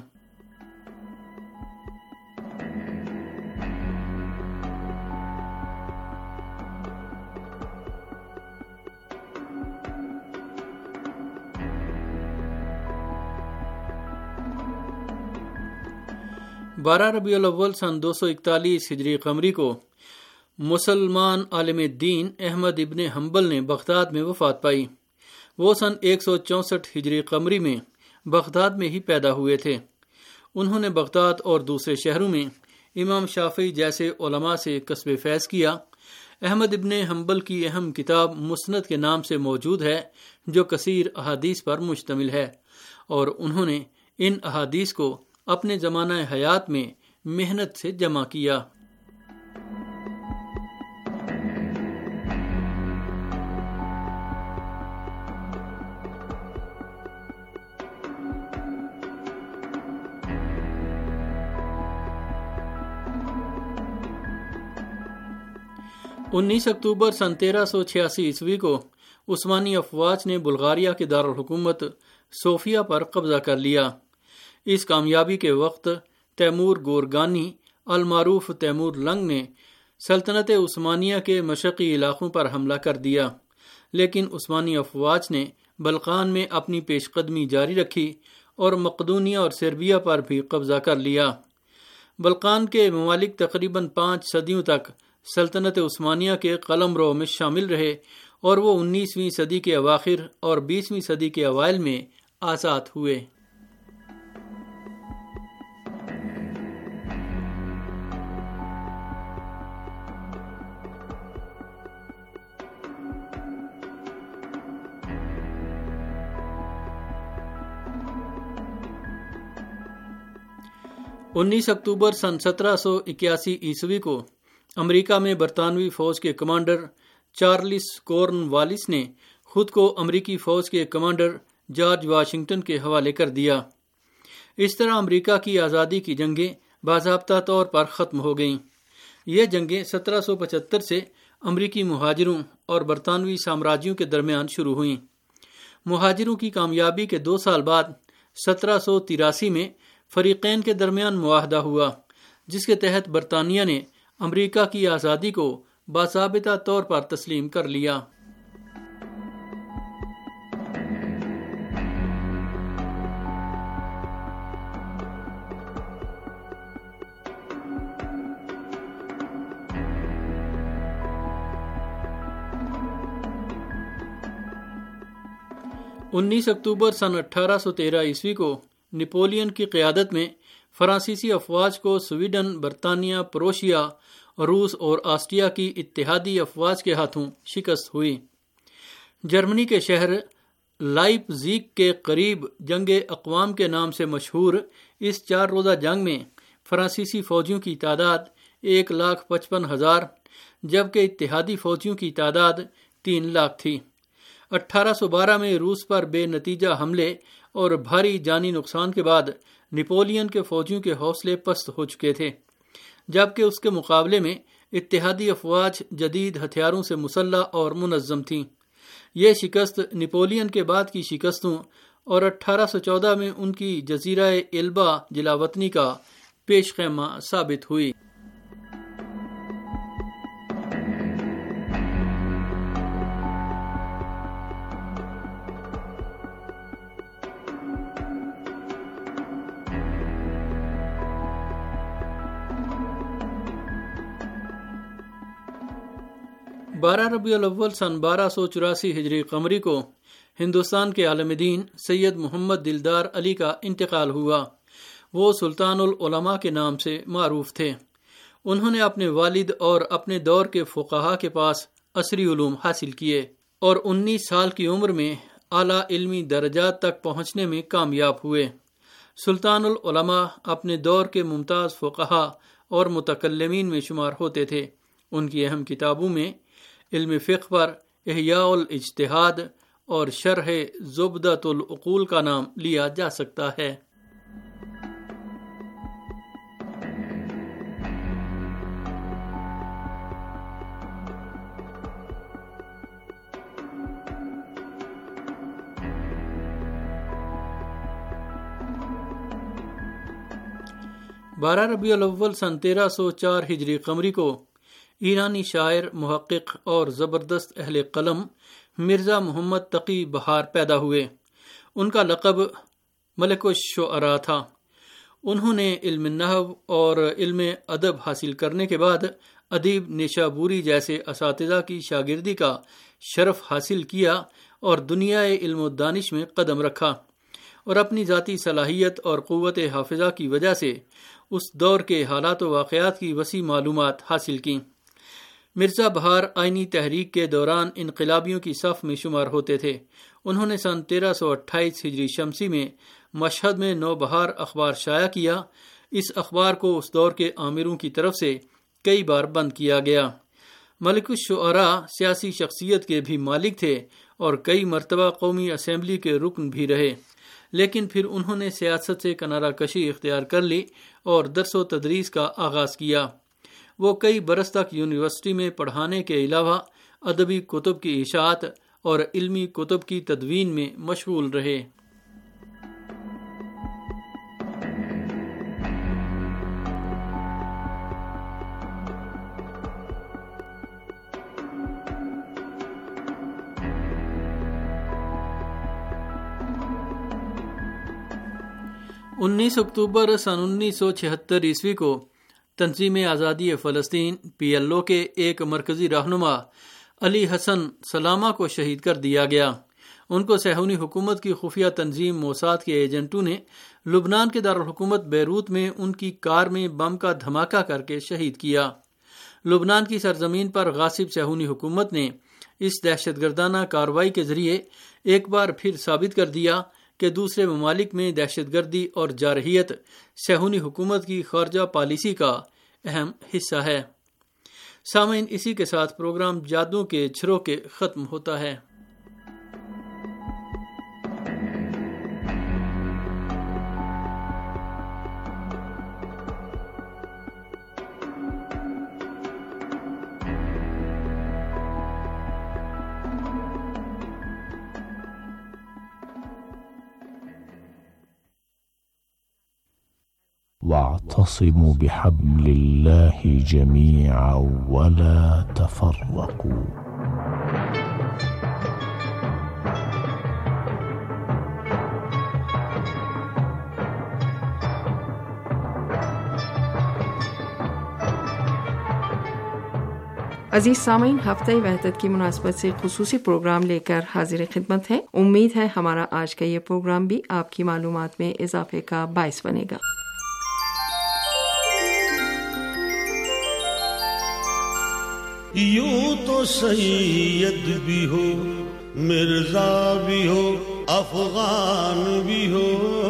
12 ربیع الاول سن 241 ہجری قمری کو مسلمان عالم دین احمد ابن حنبل نے بغداد میں وفات پائی. وہ سن 164 ہجری قمری میں بغداد میں ہی پیدا ہوئے تھے. انہوں نے بغداد اور دوسرے شہروں میں امام شافعی جیسے علماء سے کسب فیض کیا. احمد ابن حنبل کی اہم کتاب مسند کے نام سے موجود ہے جو کثیر احادیث پر مشتمل ہے، اور انہوں نے ان احادیث کو اپنے زمانہ حیات میں محنت سے جمع کیا. انیس اکتوبر سن 1386 عیسوی کو عثمانی افواج نے بلغاریہ کے دارالحکومت صوفیہ پر قبضہ کر لیا. اس کامیابی کے وقت تیمور گورگانی المعروف تیمور لنگ نے سلطنت عثمانیہ کے مشرقی علاقوں پر حملہ کر دیا، لیکن عثمانی افواج نے بلقان میں اپنی پیش قدمی جاری رکھی اور مقدونیہ اور سربیا پر بھی قبضہ کر لیا۔ بلقان کے ممالک تقریباً 5 صدیوں تک سلطنت عثمانیہ کے قلمرو میں شامل رہے اور وہ 19ویں صدی کے اواخر اور 20ویں صدی کے اوائل میں آزاد ہوئے۔ اکتوبر سن 1781 عیسوی کو امریکہ میں برطانوی فوج کے کمانڈر چارلس کورن والیس نے خود کو امریکی فوج کے کمانڈر جارج واشنگٹن کے حوالے کر دیا۔ اس طرح امریکہ کی آزادی کی جنگیں باضابطہ طور پر ختم ہو گئیں۔ یہ جنگیں 1775 سے امریکی مہاجروں اور برطانوی سامراجیوں کے درمیان شروع ہوئیں۔ مہاجروں کی کامیابی کے 2 سال بعد 1783 میں فریقین کے درمیان معاہدہ ہوا، جس کے تحت برطانیہ نے امریکہ کی آزادی کو باضابطہ طور پر تسلیم کر لیا۔ اکتوبر سن 1813 عیسوی کو نپولین کی قیادت میں فرانسیسی افواج کو سویڈن، برطانیہ، پروشیا، روس اور آسٹریا کی اتحادی افواج کے ہاتھوں شکست ہوئی۔ جرمنی کے شہر لائپزگ کے قریب جنگ اقوام کے نام سے مشہور اس 4 روزہ جنگ میں فرانسیسی فوجیوں کی تعداد 1,55,000 جبکہ اتحادی فوجیوں کی تعداد 3 لاکھ تھی۔ 1812 میں روس پر بے نتیجہ حملے اور بھاری جانی نقصان کے بعد نپولین کے فوجیوں کے حوصلے پست ہو چکے تھے، جبکہ اس کے مقابلے میں اتحادی افواج جدید ہتھیاروں سے مسلح اور منظم تھیں۔ یہ شکست نپولین کے بعد کی شکستوں اور 1814 میں ان کی جزیرہ ایلبا جلاوطنی کا پیش خیمہ ثابت ہوئی۔ ربیع الاول سن 1284 ہجری قمری کو ہندوستان کے عالم دین سید محمد دلدار علی کا انتقال ہوا۔ وہ سلطان العلماء کے نام سے معروف تھے۔ انہوں نے اپنے والد اور اپنے دور کے فقہا کے پاس عصری علوم حاصل کیے اور 19 سال کی عمر میں اعلیٰ علمی درجات تک پہنچنے میں کامیاب ہوئے۔ سلطان العلماء اپنے دور کے ممتاز فقہا اور متکلمین میں شمار ہوتے تھے۔ ان کی اہم کتابوں میں علم فقہ پر احیاء الاجتہاد اور شرح زبدۃ العقول کا نام لیا جا سکتا ہے۔ ربیع الاول سن 1304 ہجری قمری کو ایرانی شاعر، محقق اور زبردست اہل قلم مرزا محمد تقی بہار پیدا ہوئے۔ ان کا لقب ملک الشعراء تھا۔ انہوں نے علم نحو اور علم ادب حاصل کرنے کے بعد ادیب نیشابوری جیسے اساتذہ کی شاگردی کا شرف حاصل کیا اور دنیا علم و دانش میں قدم رکھا، اور اپنی ذاتی صلاحیت اور قوت حافظہ کی وجہ سے اس دور کے حالات و واقعات کی وسیع معلومات حاصل کی۔ مرزا بہار آئینی تحریک کے دوران انقلابیوں کی صف میں شمار ہوتے تھے۔ انہوں نے سن 1328 ہجری شمسی میں مشہد میں نو بہار اخبار شائع کیا۔ اس اخبار کو اس دور کے آمروں کی طرف سے کئی بار بند کیا گیا۔ ملک الشعراء سیاسی شخصیت کے بھی مالک تھے اور کئی مرتبہ قومی اسمبلی کے رکن بھی رہے، لیکن پھر انہوں نے سیاست سے کنارہ کشی اختیار کر لی اور درس و تدریس کا آغاز کیا۔ وہ کئی برس تک یونیورسٹی میں پڑھانے کے علاوہ ادبی کتب کی اشاعت اور علمی کتب کی تدوین میں مشغول رہے۔ 19 اکتوبر سن 1976 عیسوی کو تنظیم آزادی فلسطین PLO کے ایک مرکزی رہنما علی حسن سلامہ کو شہید کر دیا گیا۔ ان کو صہیونی حکومت کی خفیہ تنظیم موساد کے ایجنٹوں نے لبنان کے دارالحکومت بیروت میں ان کی کار میں بم کا دھماکہ کر کے شہید کیا۔ لبنان کی سرزمین پر غاصب صہیونی حکومت نے اس دہشت گردانہ کارروائی کے ذریعے ایک بار پھر ثابت کر دیا کہ دوسرے ممالک میں دہشت گردی اور جارحیت صہیونی حکومت کی خارجہ پالیسی کا اہم حصہ ہے۔ سامعین، اسی کے ساتھ پروگرام جادو کے جھروکے ختم ہوتا ہے۔ واعتصموا بحبل الله جميعا ولا تفرقوا عزیز سامعین، ہفتہ وحدت کی مناسبت سے خصوصی پروگرام لے کر حاضر خدمت ہے۔ امید ہے ہمارا آج کا یہ پروگرام بھی آپ کی معلومات میں اضافے کا باعث بنے گا۔ یوں تو سید بھی ہو، مرزا بھی ہو، افغان بھی ہو،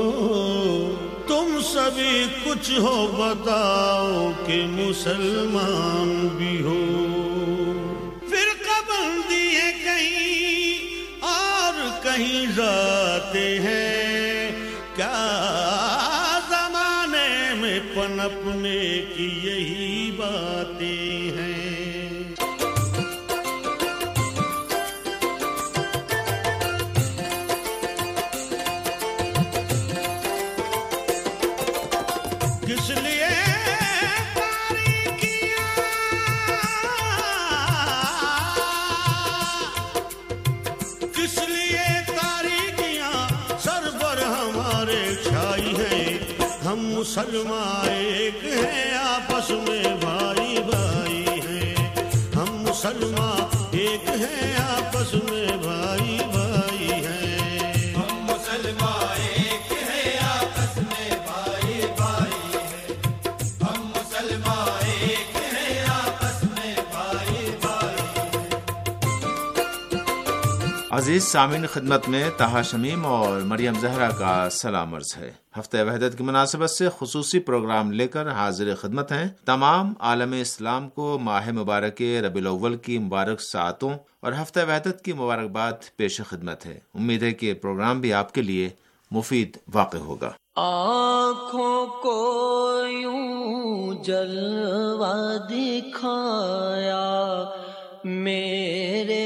تم سبھی کچھ ہو، بتاؤ کہ مسلمان بھی ہو۔ فرقہ بندی ہے کہیں اور کہیں ذاتے ہیں، کیا زمانے میں پنپنے کی یہی باتیں ہیں۔ مسلمان ایک ہیں آپس میں بھائی بھائی ہیں، ہم مسلمان ایک ہیں آپس میں بھائی بھائی ہیں، ہم مسلمان ایک ہیں آپس میں بھائی بھائی ہیں، ہم مسلمان ایک ہیں آپس میں بھائی بھائی ہیں۔ عزیز سامعین، خدمت میں طاہا شمیم اور مریم زہرا کا سلام عرض ہے۔ ہفتہ وحدت کی مناسبت سے خصوصی پروگرام لے کر حاضر خدمت ہیں۔ تمام عالم اسلام کو ماہ مبارک ربیع الاول کی مبارک ساعتوں اور ہفتہ وحدت کی مبارکباد پیش خدمت ہے۔ امید ہے کہ یہ پروگرام بھی آپ کے لیے مفید واقع ہوگا۔ آنکھوں کو یوں جلوہ دکھایا میرے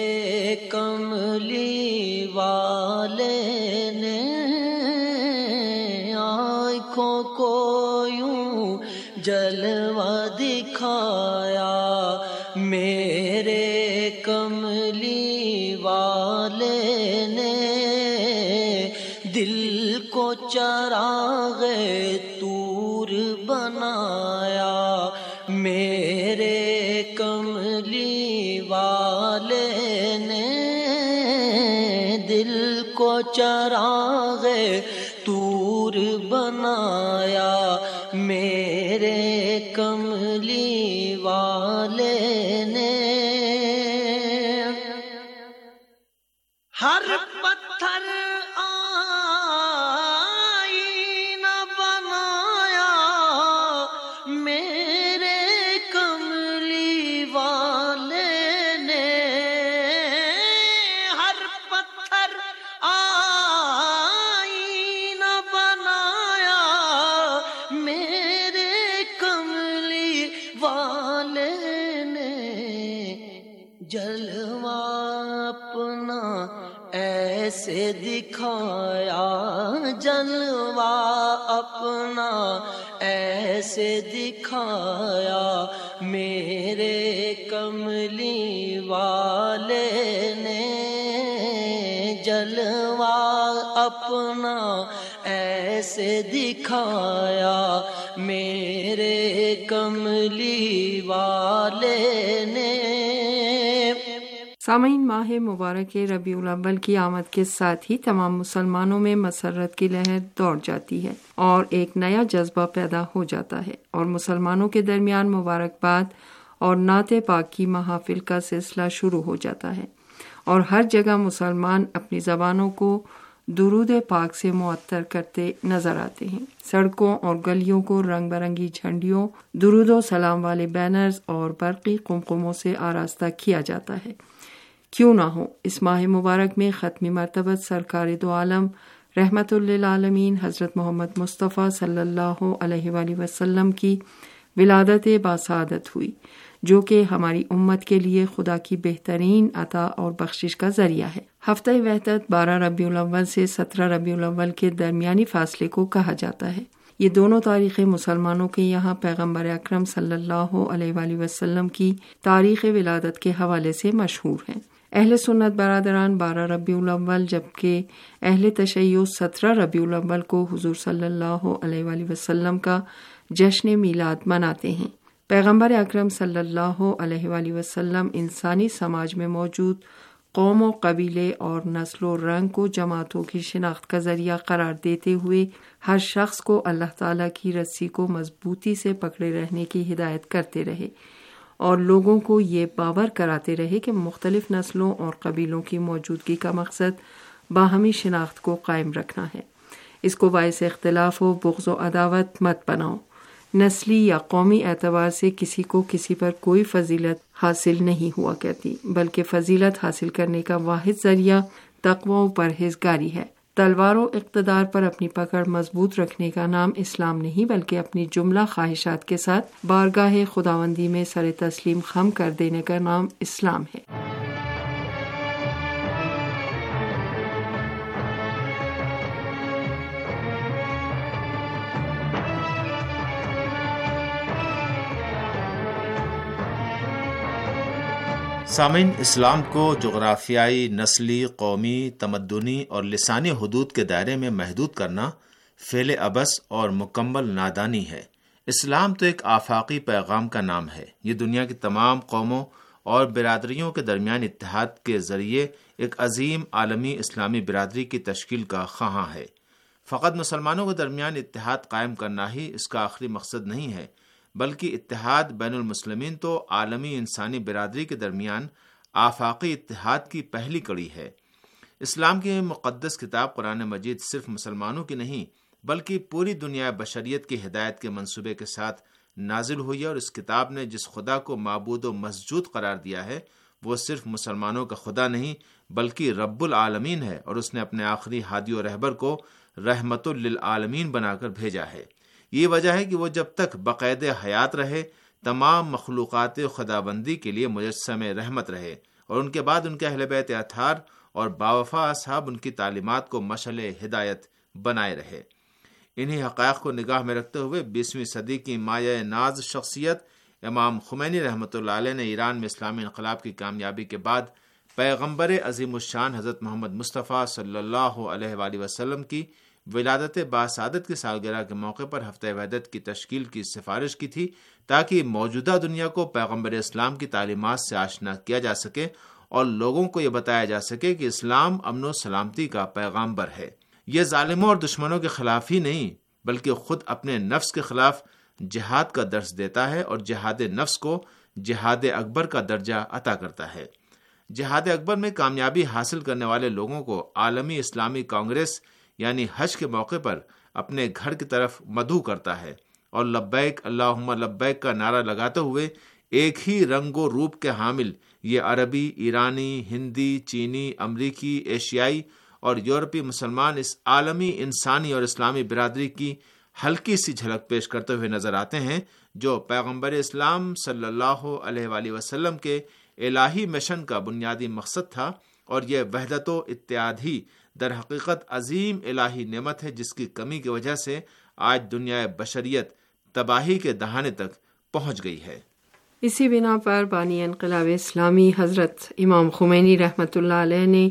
کملی والے نے، آنکھوں کو یوں جلوہ دکھایا میرے کملی والے نے، دل کو چراغ طور بنایا میرے کملی والے نے، دل کو چراغ طور بنایا میرے کملی والے نے، ہر پتھر آئینہ بنایا میرے کملی والے نے، ہر پتھر آئینہ بنایا میرے کملی والے نے، جلوہ اپنا ایسے دکھایا، جلوہ اپنا ایسے دکھایا میرے کملی والے نے، جلوہ اپنا ایسے دکھایا میرے کملی والے نے۔ سامعین، ماہ مبارک ربیع الاول کی آمد کے ساتھ ہی تمام مسلمانوں میں مسرت کی لہر دوڑ جاتی ہے اور ایک نیا جذبہ پیدا ہو جاتا ہے، اور مسلمانوں کے درمیان مبارکباد اور نعت پاک کی محافل کا سلسلہ شروع ہو جاتا ہے، اور ہر جگہ مسلمان اپنی زبانوں کو درود پاک سے معطر کرتے نظر آتے ہیں۔ سڑکوں اور گلیوں کو رنگ برنگی جھنڈیوں، درود و سلام والے بینرز اور برقی قمقموں سے آراستہ کیا جاتا ہے۔ کیوں نہ ہو، اس ماہ مبارک میں ختمی مرتبہ سرکار دو عالم رحمت للعالمین حضرت محمد مصطفیٰ صلی اللہ علیہ وآلہ وسلم کی ولادت باسعادت ہوئی، جو کہ ہماری امت کے لیے خدا کی بہترین عطا اور بخشش کا ذریعہ ہے۔ ہفتہ وحدت 12 ربیع الاول سے 17 ربیع الاول کے درمیانی فاصلے کو کہا جاتا ہے۔ یہ دونوں تاریخیں مسلمانوں کے یہاں پیغمبر اکرم صلی اللہ علیہ وآلہ وسلم کی تاریخ ولادت کے حوالے سے مشہور ہیں۔ اہل سنت برادران 12 ربیع الاول جبکہ اہل تشیع 17 ربیع الاول کو حضور صلی اللہ علیہ وآلہ وسلم کا جشن میلاد مناتے ہیں۔ پیغمبر اکرم صلی اللہ علیہ وآلہ وسلم انسانی سماج میں موجود قوم و قبیلے اور نسل و رنگ کو جماعتوں کی شناخت کا ذریعہ قرار دیتے ہوئے ہر شخص کو اللہ تعالیٰ کی رسی کو مضبوطی سے پکڑے رہنے کی ہدایت کرتے رہے، اور لوگوں کو یہ باور کراتے رہے کہ مختلف نسلوں اور قبیلوں کی موجودگی کا مقصد باہمی شناخت کو قائم رکھنا ہے۔ اس کو باعث اختلاف و بغض و عداوت مت بناؤ۔ نسلی یا قومی اعتبار سے کسی کو کسی پر کوئی فضیلت حاصل نہیں ہوا کرتی، بلکہ فضیلت حاصل کرنے کا واحد ذریعہ تقوی و پرہیزگاری ہے۔ تلوار و اقتدار پر اپنی پکڑ مضبوط رکھنے کا نام اسلام نہیں، بلکہ اپنی جملہ خواہشات کے ساتھ بارگاہ خداوندی میں سر تسلیم خم کر دینے کا نام اسلام ہے۔ سامعین، اسلام کو جغرافیائی، نسلی، قومی، تمدنی اور لسانی حدود کے دائرے میں محدود کرنا فعل عبث اور مکمل نادانی ہے۔ اسلام تو ایک آفاقی پیغام کا نام ہے۔ یہ دنیا کی تمام قوموں اور برادریوں کے درمیان اتحاد کے ذریعے ایک عظیم عالمی اسلامی برادری کی تشکیل کا خواہاں ہے۔ فقط مسلمانوں کے درمیان اتحاد قائم کرنا ہی اس کا آخری مقصد نہیں ہے، بلکہ اتحاد بین المسلمین تو عالمی انسانی برادری کے درمیان آفاقی اتحاد کی پہلی کڑی ہے۔ اسلام کی مقدس کتاب قرآن مجید صرف مسلمانوں کی نہیں بلکہ پوری دنیا بشریت کی ہدایت کے منصوبے کے ساتھ نازل ہوئی ہے، اور اس کتاب نے جس خدا کو معبود و مسجود قرار دیا ہے وہ صرف مسلمانوں کا خدا نہیں بلکہ رب العالمین ہے، اور اس نے اپنے آخری ہادی و رہبر کو رحمت للعالمین بنا کر بھیجا ہے۔ یہ وجہ ہے کہ وہ جب تک بقید حیات رہے تمام مخلوقات خداوندی کے لیے مجسم رحمت رہے، اور ان کے بعد ان کے اہل بیت اطہار اور باوفا اصحاب ان کی تعلیمات کو مشعل ہدایت بنائے رہے۔ انہی حقائق کو نگاہ میں رکھتے ہوئے 20ویں صدی کی مایہ ناز شخصیت امام خمینی رحمۃ اللہ علیہ نے ایران میں اسلامی انقلاب کی کامیابی کے بعد پیغمبر عظیم الشان حضرت محمد مصطفیٰ صلی اللہ علیہ وآلہ وسلم کی ولادت باسعادت کی سالگرہ کے موقع پر ہفتہ وحدت کی تشکیل کی سفارش کی تھی، تاکہ موجودہ دنیا کو پیغمبر اسلام کی تعلیمات سے آشنا کیا جا سکے اور لوگوں کو یہ بتایا جا سکے کہ اسلام امن و سلامتی کا پیغامبر ہے۔ یہ ظالموں اور دشمنوں کے خلاف ہی نہیں بلکہ خود اپنے نفس کے خلاف جہاد کا درس دیتا ہے، اور جہاد نفس کو جہاد اکبر کا درجہ عطا کرتا ہے۔ جہاد اکبر میں کامیابی حاصل کرنے والے لوگوں کو عالمی اسلامی کانگریس یعنی حج کے موقع پر اپنے گھر کی طرف مدعو کرتا ہے، اور لبیک اللہم لبیک کا نعرہ لگاتے ہوئے ایک ہی رنگ و روپ کے حامل یہ عربی، ایرانی، ہندی، چینی، امریکی، ایشیائی اور یورپی مسلمان اس عالمی انسانی اور اسلامی برادری کی ہلکی سی جھلک پیش کرتے ہوئے نظر آتے ہیں، جو پیغمبر اسلام صلی اللہ علیہ وآلہ وسلم کے الہی مشن کا بنیادی مقصد تھا، اور یہ وحدت و اتحاد ہی در حقیقت عظیم الہی نعمت ہے جس کی کمی کی وجہ سے آج دنیا بشریت تباہی کے دہانے تک پہنچ گئی ہے۔ اسی بنا پر بانی انقلاب اسلامی حضرت امام خمینی رحمۃ اللہ علیہ نے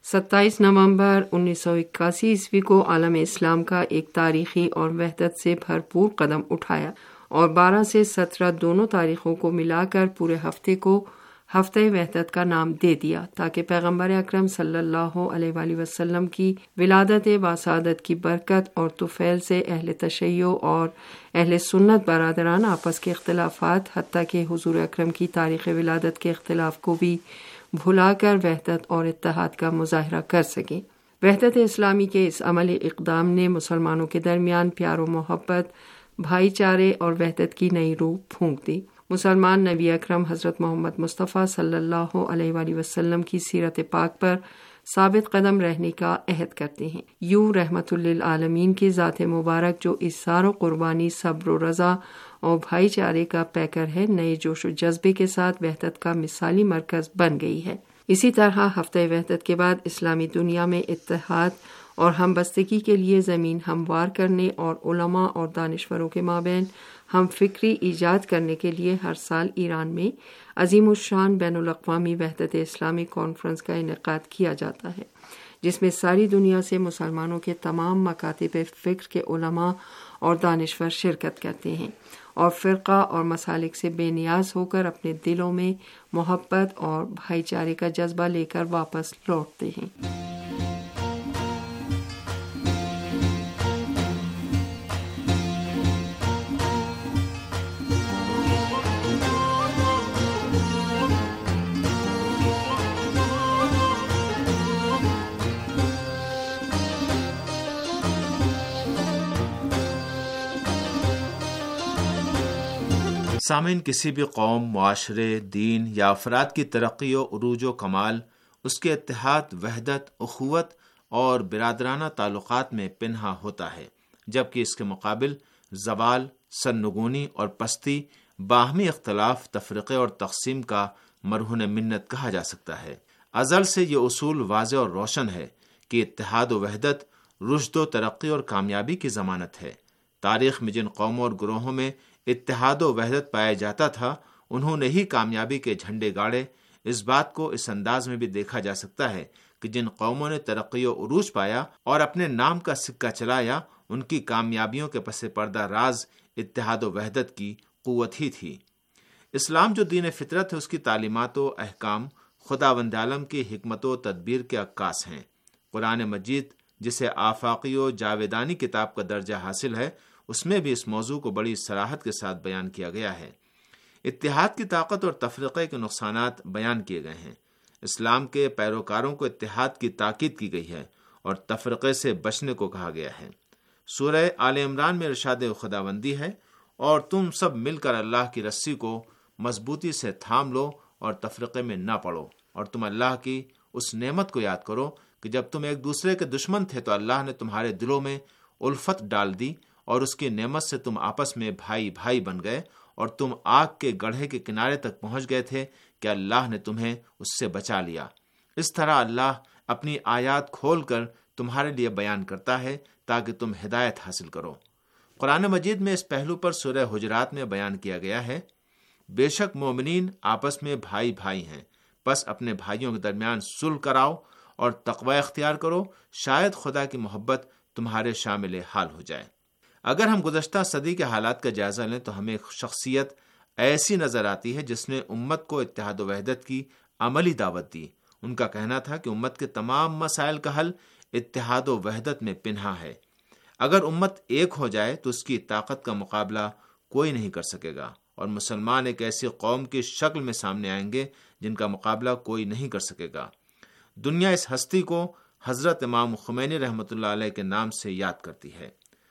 27 नवंबर 1981 ईस्वी को आलम इस्लाम का एक तारीखी और वहदत से भरपूर कदम उठाया और 12 से 17 दोनों तारीखों को मिलाकर पूरे हफ्ते को हफ्ते वहदत का नाम दे दिया, ताकि पैगम्बर अकरम सल्लल्लाहु अलैहि वसल्लम की विलादत वसादत की बरकत और तुफैल से अहले तशय्यो और अहले सुन्नत बरादरान आपस के इख्तिलाफात, हत्ता कि हुजूर अकरम की तारीख़ विलादत के इख्तिलाफ को भी भुलाकर वहदत और इत्तेहाद का मुजाहरा कर सकें। वहदत इस्लामी के इस अमली इक़दाम ने मुसलमानों के दरमियान प्यार व मोहब्बत, भाईचारे और वहदत की नई रूह फूंक दी। मुसलमान नबी अकरम हज़रत मोहम्मद मुस्तफ़ा सल्लल्लाहु अलैहि वसल्लम की सीरत पाक पर साबित कदम रहने का अहद करते हैं। यूं रहमतुल लिल आलमीन की ज़ात मुबारक जो इस्सार व कुर्बानी, सब्र व रज़ा और भाईचारे का पैकर है, नए जोश व जज्बे के साथ वहदत का मिसाली मरकज़ बन गई है। इसी तरह हफ्ते वहदत के बाद इस्लामी दुनिया में इत्तेहाद और हमबस्तगी के लिए ज़मीन हमवार करने और उलमा और दानिश्वरों के माबैन हम फिक्री ईजाद करने के लिए हर साल ईरान में अज़ीमुश्शान बैनुल अक़वामी वहदत इस्लामी कॉन्फ्रेंस का इनेकाद किया जाता है, जिसमें सारी दुनिया से मुसलमानों के तमाम मकातिब फ़िक्र के उलमा और दानिश्वर शिरकत करते हैं और फ़िरक़ा और मसालिक से बेनियाज होकर अपने दिलों में मोहब्बत और भाईचारे का जज्बा लेकर वापस लौटते हैं। सामीन, किसी भी कौम, मुआशरे, दीन या अफराद की तरक्की व उरूज व कमाल उसके इत्तेहाद, वहदत, उखुवत और बिरादराना ताल्लुकात में पिन्हा होता है, जबकि इसके मुकाबिल ज़वाल, सरनगूनी और पस्ती बाहमी इख्तलाफ, तफरीक़े और तक़सीम का मरहून मिन्नत कहा जा सकता है। अज़ल से ये उसूल वाज़ेह और रोशन है कि इत्तेहाद व वहदत रुश्द व तरक्की और कामयाबी की ज़मानत है। तारीख़ में जिन कौमों और ग्रोहों में इत्तेहाद व वहदत पाया जाता था, उन्होंने ही कामयाबी के झंडे गाड़े। इस बात को इस अंदाज में भी देखा जा सकता है कि जिन कौमों ने तरक्की व उरूज पाया और अपने नाम का सिक्का चलाया, उनकी कामयाबियों के पसे पर्दा राज इत्तेहाद व वहदत की क़ुव्वत ही थी। इस्लाम जो दीन फितरत है, उसकी तालीमात व अहकाम खुदावंद आलम की हिकमत व तदबीर के अक्कास हैं। कुरान मजीद, जिसे आफाकी व जावेदानी किताब का दर्जा हासिल है, उसमें भी इस मौजू को बड़ी सराहत के साथ बयान किया गया है। इत्तेहाद की ताकत और तफरीक़े के नुकसानात बयान किए गए हैं। इस्लाम के पैरोकारों को इत्तेहाद की ताकीद की गई है और तफरीक़े से बचने को कहा गया है। सूरह आल इमरान में इरशाद खुदाबंदी है, और तुम सब मिलकर अल्लाह की रस्सी को मजबूती से थाम लो और तफरीक़े में न पड़ो, और तुम अल्लाह की उस नेमत को याद करो कि जब तुम एक दूसरे के दुश्मन थे तो अल्लाह ने तुम्हारे दिलों में उल्फत डाल दी और उसकी नेमत से तुम आपस में भाई भाई बन गए, और तुम आग के गड्ढे के किनारे तक पहुंच गए थे कि अल्लाह ने तुम्हें उससे बचा लिया। इस तरह अल्लाह अपनी आयात खोलकर तुम्हारे लिए बयान करता है ताकि तुम हिदायत हासिल करो। कुरान मजीद में इस पहलू पर सूरह हुजरात में बयान किया गया है, बेशक मोमिनीन आपस में भाई भाई हैं, बस अपने भाइयों के दरमियान सुलह कराओ और तक़वा इख्तियार करो, शायद खुदा की मोहब्बत तुम्हारे शामिल हाल हो जाए। अगर हम गुज़श्ता सदी के हालात का जायज़ा लें तो हमें एक शख्सियत ऐसी नज़र आती है जिसने उम्मत को इत्तेहाद व वहदत की अमली दावत दी। उनका कहना था कि उम्मत के तमाम मसाइल का हल इत्तेहाद व वहदत में पिन्हा है। अगर उम्मत एक हो जाए तो उसकी ताकत का मुकाबला कोई नहीं कर सकेगा, और मुसलमान एक ऐसी कौम की शक्ल में सामने आएंगे जिनका मुकाबला कोई नहीं कर सकेगा। दुनिया इस हस्ती को हज़रत इमाम खुमैनी रहमतुल्लाह अलैह के नाम से याद करती है।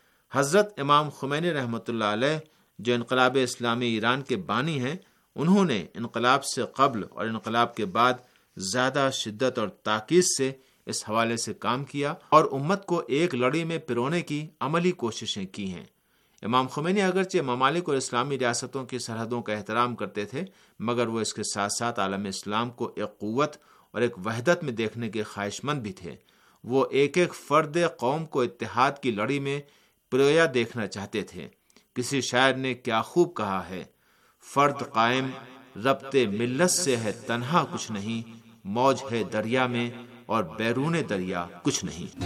हज़रत इमाम खुमैनी रहमतुल्लाह अलैह जो इनक़लाब इस्लामी ईरान के बानी हैं, उन्होंने इनक़लाब से क़ब्ल और इनक़लाब के बाद ज़्यादा शिद्दत और ताकीद से इस हवाले से काम किया और उम्मत को एक लड़ी में पिरोने की अमली कोशिशें की हैं। इमाम खुमैनी अगरचे ममालिक और इस्लामी रियासतों की सरहदों का एहतराम करते थे, मगर वो इसके साथ साथ आलम इस्लाम को एक क़ुव्वत और एक वहदत में देखने के ख्वाहिशमंद भी थे। वो एक एक फ़र्द कौम को इत्तेहाद की लड़ी में पिरोया देखना चाहते थे। किसी शायर ने क्या खूब कहा है, फर्द कायम रब्ते मिल्लत से है तन्हा कुछ नहीं, मौज है दरिया में اور بیرون دریا کچھ نہیں۔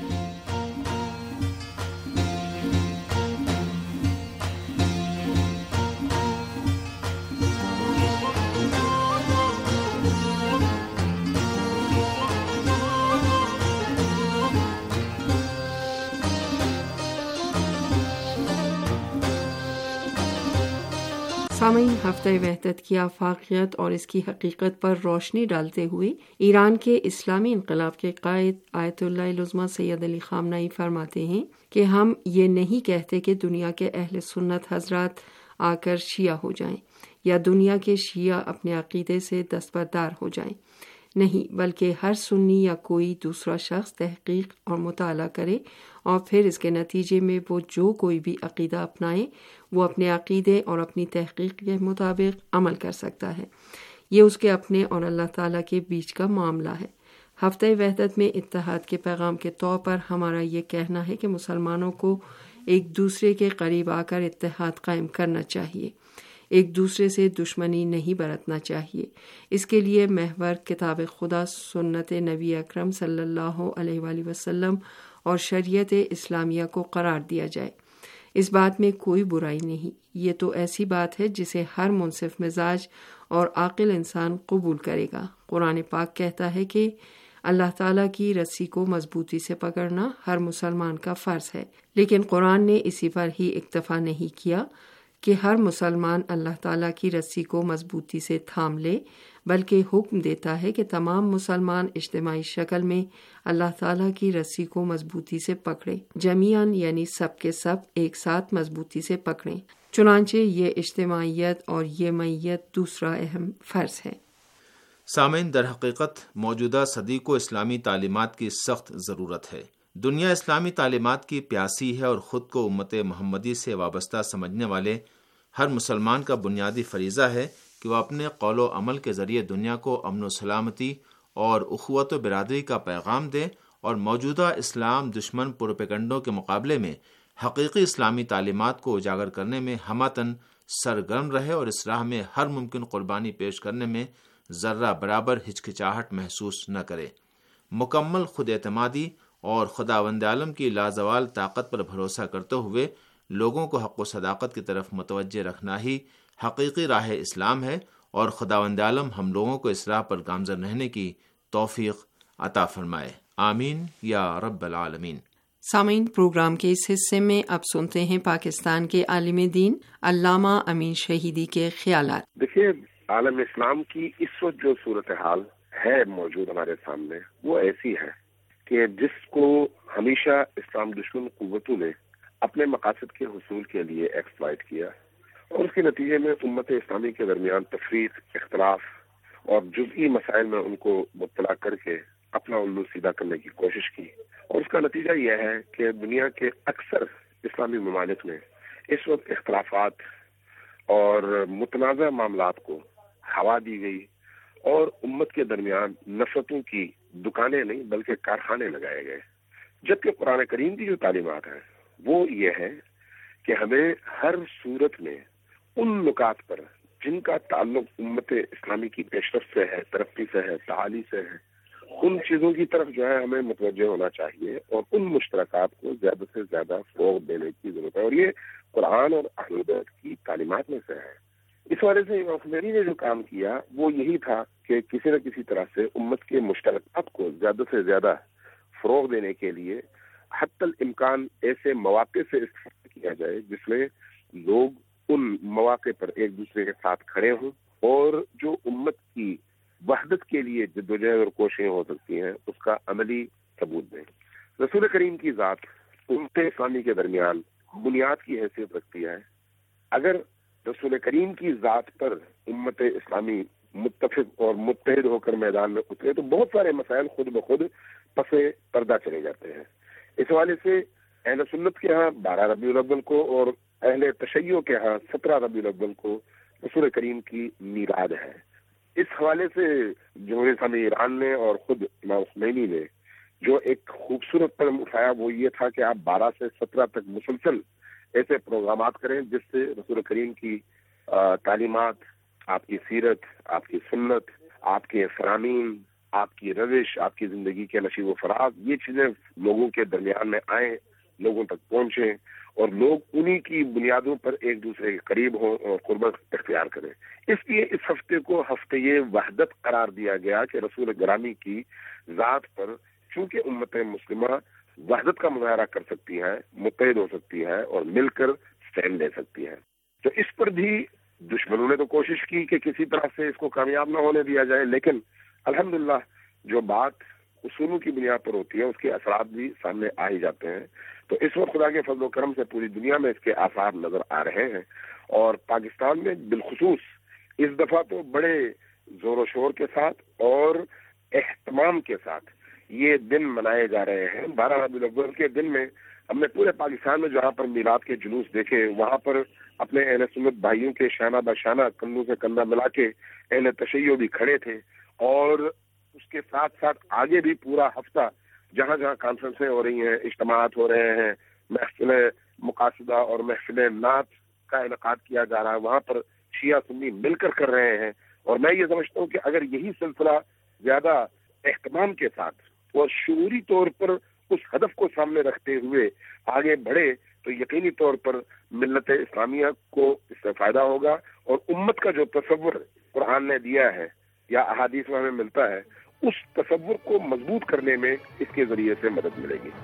سامعین، ہفتہ وحدت کی آفاقیت اور اس کی حقیقت پر روشنی ڈالتے ہوئے ایران کے اسلامی انقلاب کے قائد آیت اللہ العظمیٰ سید علی خامنہئی فرماتے ہیں کہ ہم یہ نہیں کہتے کہ دنیا کے اہل سنت حضرات آ کر شیعہ ہو جائیں یا دنیا کے شیعہ اپنے عقیدے سے دستبردار ہو جائیں، نہیں، بلکہ ہر سنی یا کوئی دوسرا شخص تحقیق اور مطالعہ کرے اور پھر اس کے نتیجے میں وہ جو کوئی بھی عقیدہ اپنائے وہ اپنے عقیدے اور اپنی تحقیق کے مطابق عمل کر سکتا ہے۔ یہ اس کے اپنے اور اللہ تعالیٰ کے بیچ کا معاملہ ہے۔ ہفتہ وحدت میں اتحاد کے پیغام کے طور پر ہمارا یہ کہنا ہے کہ مسلمانوں کو ایک دوسرے کے قریب آ کر اتحاد قائم کرنا چاہیے، ایک دوسرے سے دشمنی نہیں برتنا چاہیے۔ اس کے لیے محور کتاب خدا، سنت نبی اکرم صلی اللہ علیہ وآلہ وسلم اور شریعت اسلامیہ کو قرار دیا جائے۔ اس بات میں کوئی برائی نہیں، یہ تو ایسی بات ہے جسے ہر منصف مزاج اور عاقل انسان قبول کرے گا۔ قرآن پاک کہتا ہے کہ اللہ تعالیٰ کی رسی کو مضبوطی سے پکڑنا ہر مسلمان کا فرض ہے، لیکن قرآن نے اسی پر ہی اکتفا نہیں کیا کہ ہر مسلمان اللہ تعالیٰ کی رسی کو مضبوطی سے تھام لے، بلکہ حکم دیتا ہے کہ تمام مسلمان اجتماعی شکل میں اللہ تعالیٰ کی رسی کو مضبوطی سے پکڑیں، جمیعاً یعنی سب کے سب ایک ساتھ مضبوطی سے پکڑیں۔ چنانچہ یہ اجتماعیت اور یہ معیت دوسرا اہم فرض ہے۔ سامعین، در حقیقت موجودہ صدی کو اسلامی تعلیمات کی سخت ضرورت ہے۔ دنیا اسلامی تعلیمات کی پیاسی ہے اور خود کو امت محمدی سے وابستہ سمجھنے والے ہر مسلمان کا بنیادی فریضہ ہے کہ وہ اپنے قول و عمل کے ذریعے دنیا کو امن و سلامتی اور اخوت و برادری کا پیغام دے اور موجودہ اسلام دشمن پروپیگنڈوں کے مقابلے میں حقیقی اسلامی تعلیمات کو اجاگر کرنے میں ہمہ سرگرم رہے اور اس راہ میں ہر ممکن قربانی پیش کرنے میں ذرہ برابر ہچکچاہٹ محسوس نہ کرے۔ مکمل خود اعتمادی اور خداوند عالم کی لازوال طاقت پر بھروسہ کرتے ہوئے لوگوں کو حق و صداقت کی طرف متوجہ رکھنا ہی حقیقی راہ اسلام ہے، اور خداوند عالم ہم لوگوں کو اس راہ پر گامزن رہنے کی توفیق عطا فرمائے، آمین یا رب العالمین۔ سامعین، پروگرام کے اس حصے میں اب سنتے ہیں پاکستان کے عالم دین علامہ امین شہیدی کے خیالات۔ دیکھیے، عالم اسلام کی اس وقت جو صورتحال ہے موجود ہمارے سامنے، وہ ایسی ہے کہ جس کو ہمیشہ اسلام دشمن قوتوں نے اپنے مقاصد کے حصول کے لیے ایکسپلائٹ کیا، اور اس کے نتیجے میں امت اسلامی کے درمیان تفریق، اختلاف اور جزئی مسائل میں ان کو مبتلا کر کے اپنا الو سیدھا کرنے کی کوشش کی، اور اس کا نتیجہ یہ ہے کہ دنیا کے اکثر اسلامی ممالک میں اس وقت اختلافات اور متنازع معاملات کو ہوا دی گئی، اور امت کے درمیان نفرتوں کی دکانیں نہیں بلکہ کارخانے لگائے گئے، جبکہ قرآن کریم کی جو تعلیمات ہیں وہ یہ ہے کہ ہمیں ہر صورت میں ان نکات پر جن کا تعلق امت اسلامی کی پیشرفت سے ہے، ترقی سے ہے، تعالی سے ہے، ان چیزوں کی طرف جو ہے ہمیں متوجہ ہونا چاہیے اور ان مشترکات کو زیادہ سے زیادہ فروغ دینے کی ضرورت ہے، اور یہ قرآن اور اہل بیت کی تعلیمات میں سے ہے۔ اس وجہ سے امام خمینی نے جو کام کیا وہ یہی تھا کہ کسی نہ کسی طرح سے امت کے مشترکات کو زیادہ سے زیادہ فروغ دینے کے لیے حتی الامکان ایسے مواقع سے استفادہ کیا جائے جس میں لوگ ان مواقع پر ایک دوسرے کے ساتھ کھڑے ہوں اور جو امت کی وحدت کے لیے جدوجہد اور کوششیں ہو سکتی ہیں اس کا عملی ثبوت دیں۔ رسول کریم کی ذات امت اسلامی کے درمیان بنیاد کی حیثیت رکھتی ہے۔ اگر رسول کریم کی ذات پر امت اسلامی متفق اور متحد ہو کر میدان میں اترے تو بہت سارے مسائل خود بخود پس پردہ چلے جاتے ہیں۔ اس حوالے سے اہل سنت کے ہاں 12 ربیع الاول کو اور اہل تشیع کے ہاں 17 ربیع الاول کو رسول کریم کی میلاد ہے۔ اس حوالے سے جمہوریہ اسلامی ایران نے اور خود امام خمینی نے جو ایک خوبصورت قدم اٹھایا وہ یہ تھا کہ آپ 12 سے 17 تک مسلسل ایسے پروگرامات کریں جس سے رسول کریم کی تعلیمات، آپ کی سیرت، آپ کی سنت، آپ کے فرامین، آپ کی روش، آپ کی زندگی کے نشیب و فراز، یہ چیزیں لوگوں کے درمیان میں آئیں، لوگوں تک پہنچیں اور لوگ انہی کی بنیادوں پر ایک دوسرے کے قریب ہوں اور قربت اختیار کریں۔ اس لیے اس ہفتے کو ہفتہ وحدت قرار دیا گیا کہ رسول گرامی کی ذات پر چونکہ امت مسلمہ وحدت کا مظاہرہ کر سکتی ہے، متحد ہو سکتی ہے اور مل کر اسٹینڈ لے سکتی ہے، تو اس پر بھی دشمنوں نے تو کوشش کی کہ کسی طرح سے اس کو کامیاب نہ ہونے دیا جائے، لیکن الحمدللہ جو بات اصولوں کی بنیاد پر ہوتی ہے اس کے اثرات بھی سامنے آ ہی جاتے ہیں۔ تو اس وقت خدا کے فضل و کرم سے پوری دنیا میں اس کے آثار نظر آ رہے ہیں، اور پاکستان میں بالخصوص اس دفعہ تو بڑے زور و شور کے ساتھ اور اہتمام کے ساتھ یہ دن منائے جا رہے ہیں۔ 12 ربیع الاول کے دن میں ہم نے پورے پاکستان میں جہاں پر میلاد کے جلوس دیکھے، وہاں پر اپنے اہل سنت بھائیوں کے شانہ بشانہ کندھوں سے کندھا ملا کے اہل تشیع بھی کھڑے تھے، اور اس کے ساتھ ساتھ آگے بھی پورا ہفتہ جہاں جہاں کانفرنسیں ہو رہی ہیں، اجتماعات ہو رہے ہیں، محفل مقاصدہ اور محفل نعت کا انعقاد کیا جا رہا ہے، وہاں پر شیعہ سنی مل کر رہے ہیں۔ اور میں یہ سمجھتا ہوں کہ اگر یہی سلسلہ زیادہ اہتمام کے ساتھ اور شعوری طور پر اس ہدف کو سامنے رکھتے ہوئے آگے بڑھے تو یقینی طور پر ملت اسلامیہ کو اس سے فائدہ ہوگا، اور امت کا جو تصور قرآن نے دیا ہے یا احادیث میں ہمیں ملتا ہے، اس تصور کو مضبوط کرنے میں اس کے ذریعے سے مدد ملے گی۔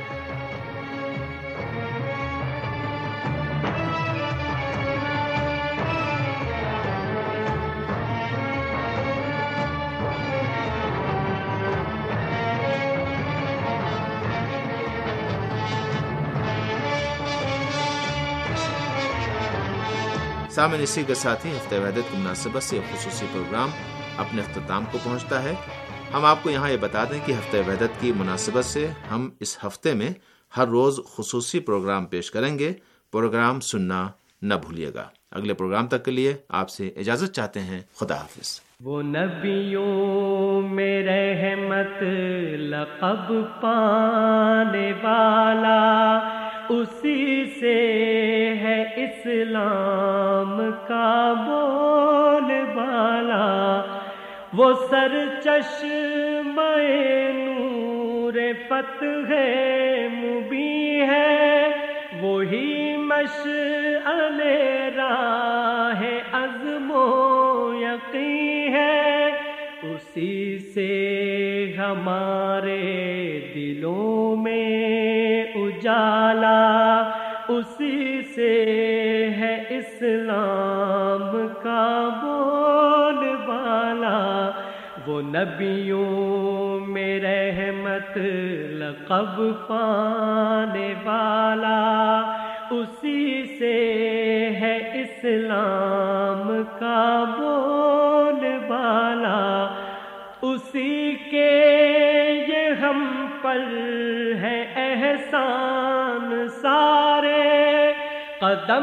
سامعین، اسی کے ساتھ ہی ہفتہ وحدت کی مناسبت سے ایک خصوصی پروگرام اپنے اختتام کو پہنچتا ہے۔ ہم آپ کو یہاں یہ بتا دیں کہ ہفتہ وحدت کی مناسبت سے ہم اس ہفتے میں ہر روز خصوصی پروگرام پیش کریں گے۔ پروگرام سننا نہ بھولیے گا۔ اگلے پروگرام تک کے لیے آپ سے اجازت چاہتے ہیں۔ خدا حافظ۔ وہ نبیوں میں رحمت لقب پانے والا، اسی سے ہے اسلام کا بول بالا، وہ سر چشمہ نور فتح مبین ہے، وہی مشعل راہ عزم و یقین ہے، اسی سے ہمارے دلوں میں اجالا، اسی سے ہے اسلام کا بول بالا، وہ نبیوں میں رحمت لقب پانے والا، اسی سے ہے اسلام کا بول بالا، اسی کے یہ ہم پر ہے احسان سارے، قدم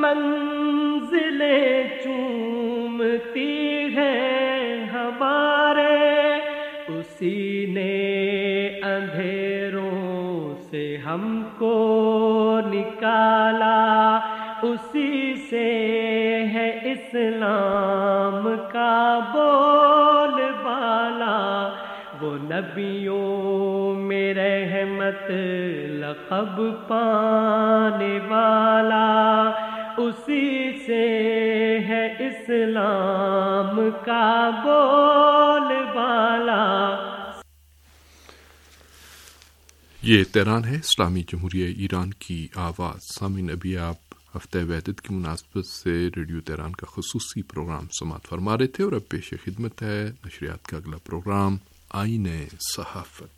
منزلیں چومتی ہے ہمارے، اسی نے اندھیروں سے ہم کو نکالا، اسی سے ہے اسلام کا بول بالا، وہ نبیوں میں رحمت لقب پانے والا، اسی سے ہے اسلام کا بول بالا۔ یہ تہران ہے، اسلامی جمہوریہ ایران کی آواز۔ سامعین، ابھی آپ ہفتہ وحدت کی مناسبت سے ریڈیو تہران کا خصوصی پروگرام سماعت فرما رہے تھے، اور اب پیش خدمت ہے نشریات کا اگلا پروگرام آئین صحافت۔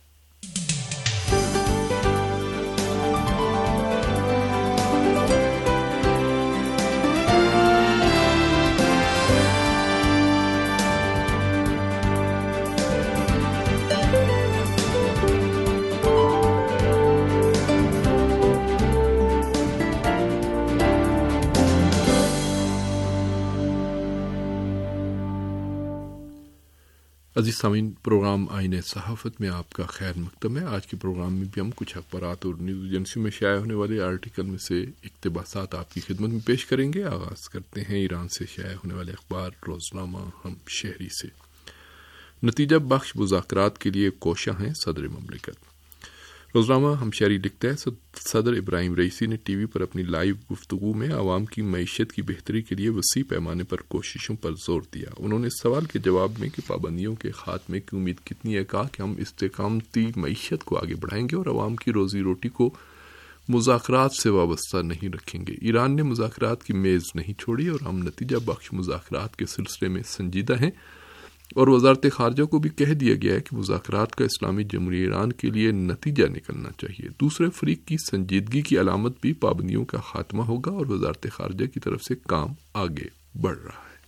عزیز سامعین، پروگرام آئین صحافت میں آپ کا خیر مقدم ہے۔ آج کے پروگرام میں بھی ہم کچھ اخبارات اور نیوز ایجنسیوں میں شائع ہونے والے آرٹیکل میں سے اقتباسات آپ کی خدمت میں پیش کریں گے۔ آغاز کرتے ہیں ایران سے شائع ہونے والے اخبار روزنامہ ہم شہری سے۔ نتیجہ بخش مذاکرات کے لیے کوشاں ہیں صدر مملکت۔ روزنامہ ہمشہری لکھتا ہے صدر ابراہیم رئیسی نے ٹی وی پر اپنی لائیو گفتگو میں عوام کی معیشت کی بہتری کے لیے وسیع پیمانے پر کوششوں پر زور دیا۔ انہوں نے سوال کے جواب میں کہ پابندیوں کے خاتمے کی امید کتنی ہے کہا کہ ہم استحکامتی معیشت کو آگے بڑھائیں گے اور عوام کی روزی روٹی کو مذاکرات سے وابستہ نہیں رکھیں گے۔ ایران نے مذاکرات کی میز نہیں چھوڑی اور ہم نتیجہ بخش مذاکرات کے سلسلے میں سنجیدہ ہیں، اور وزارت خارجہ کو بھی کہہ دیا گیا ہے کہ مذاکرات کا اسلامی جمہوریہ ایران کے لیے نتیجہ نکلنا چاہیے۔ دوسرے فریق کی سنجیدگی کی علامت بھی پابندیوں کا خاتمہ ہوگا اور وزارت خارجہ کی طرف سے کام آگے بڑھ رہا ہے۔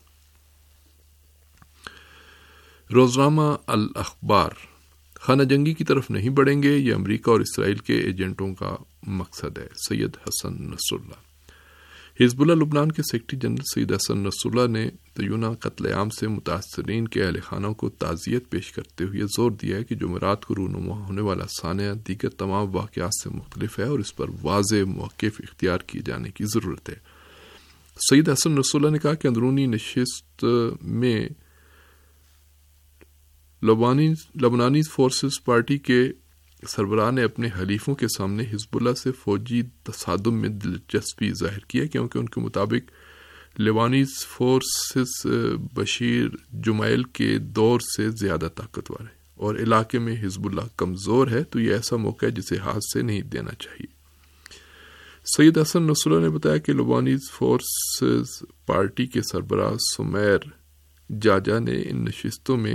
روزنامہ الاخبار خانہ جنگی کی طرف نہیں بڑھیں گے، یہ امریکہ اور اسرائیل کے ایجنٹوں کا مقصد ہے، سید حسن نصر اللہ۔ حزب اللہ لبنان کے سیکرٹری جنرل سید حسن نصر اللہ نے تیونہ قتل عام سے متاثرین کے اہل خانوں کو تعزیت پیش کرتے ہوئے زور دیا ہے کہ جمعرات کو رونما ہونے والا سانحہ دیگر تمام واقعات سے مختلف ہے اور اس پر واضح موقف اختیار کیے جانے کی ضرورت ہے۔ سید حسن نصر اللہ نے کہا کہ اندرونی نشست میں لبنانی فورسز پارٹی کے سربراہ نے اپنے حلیفوں کے سامنے حزب اللہ سے فوجی تصادم میں دلچسپی ظاہر کی ہے، کیونکہ ان کے مطابق لیبانیز فورسز بشیر جمائل کے دور سے زیادہ طاقتور ہے اور علاقے میں حزب اللہ کمزور ہے، تو یہ ایسا موقع ہے جسے ہاتھ سے نہیں دینا چاہیے۔ سید حسن نصر اللہ نے بتایا کہ لیبانیز فورسز پارٹی کے سربراہ سمیر جاجا نے ان نشستوں میں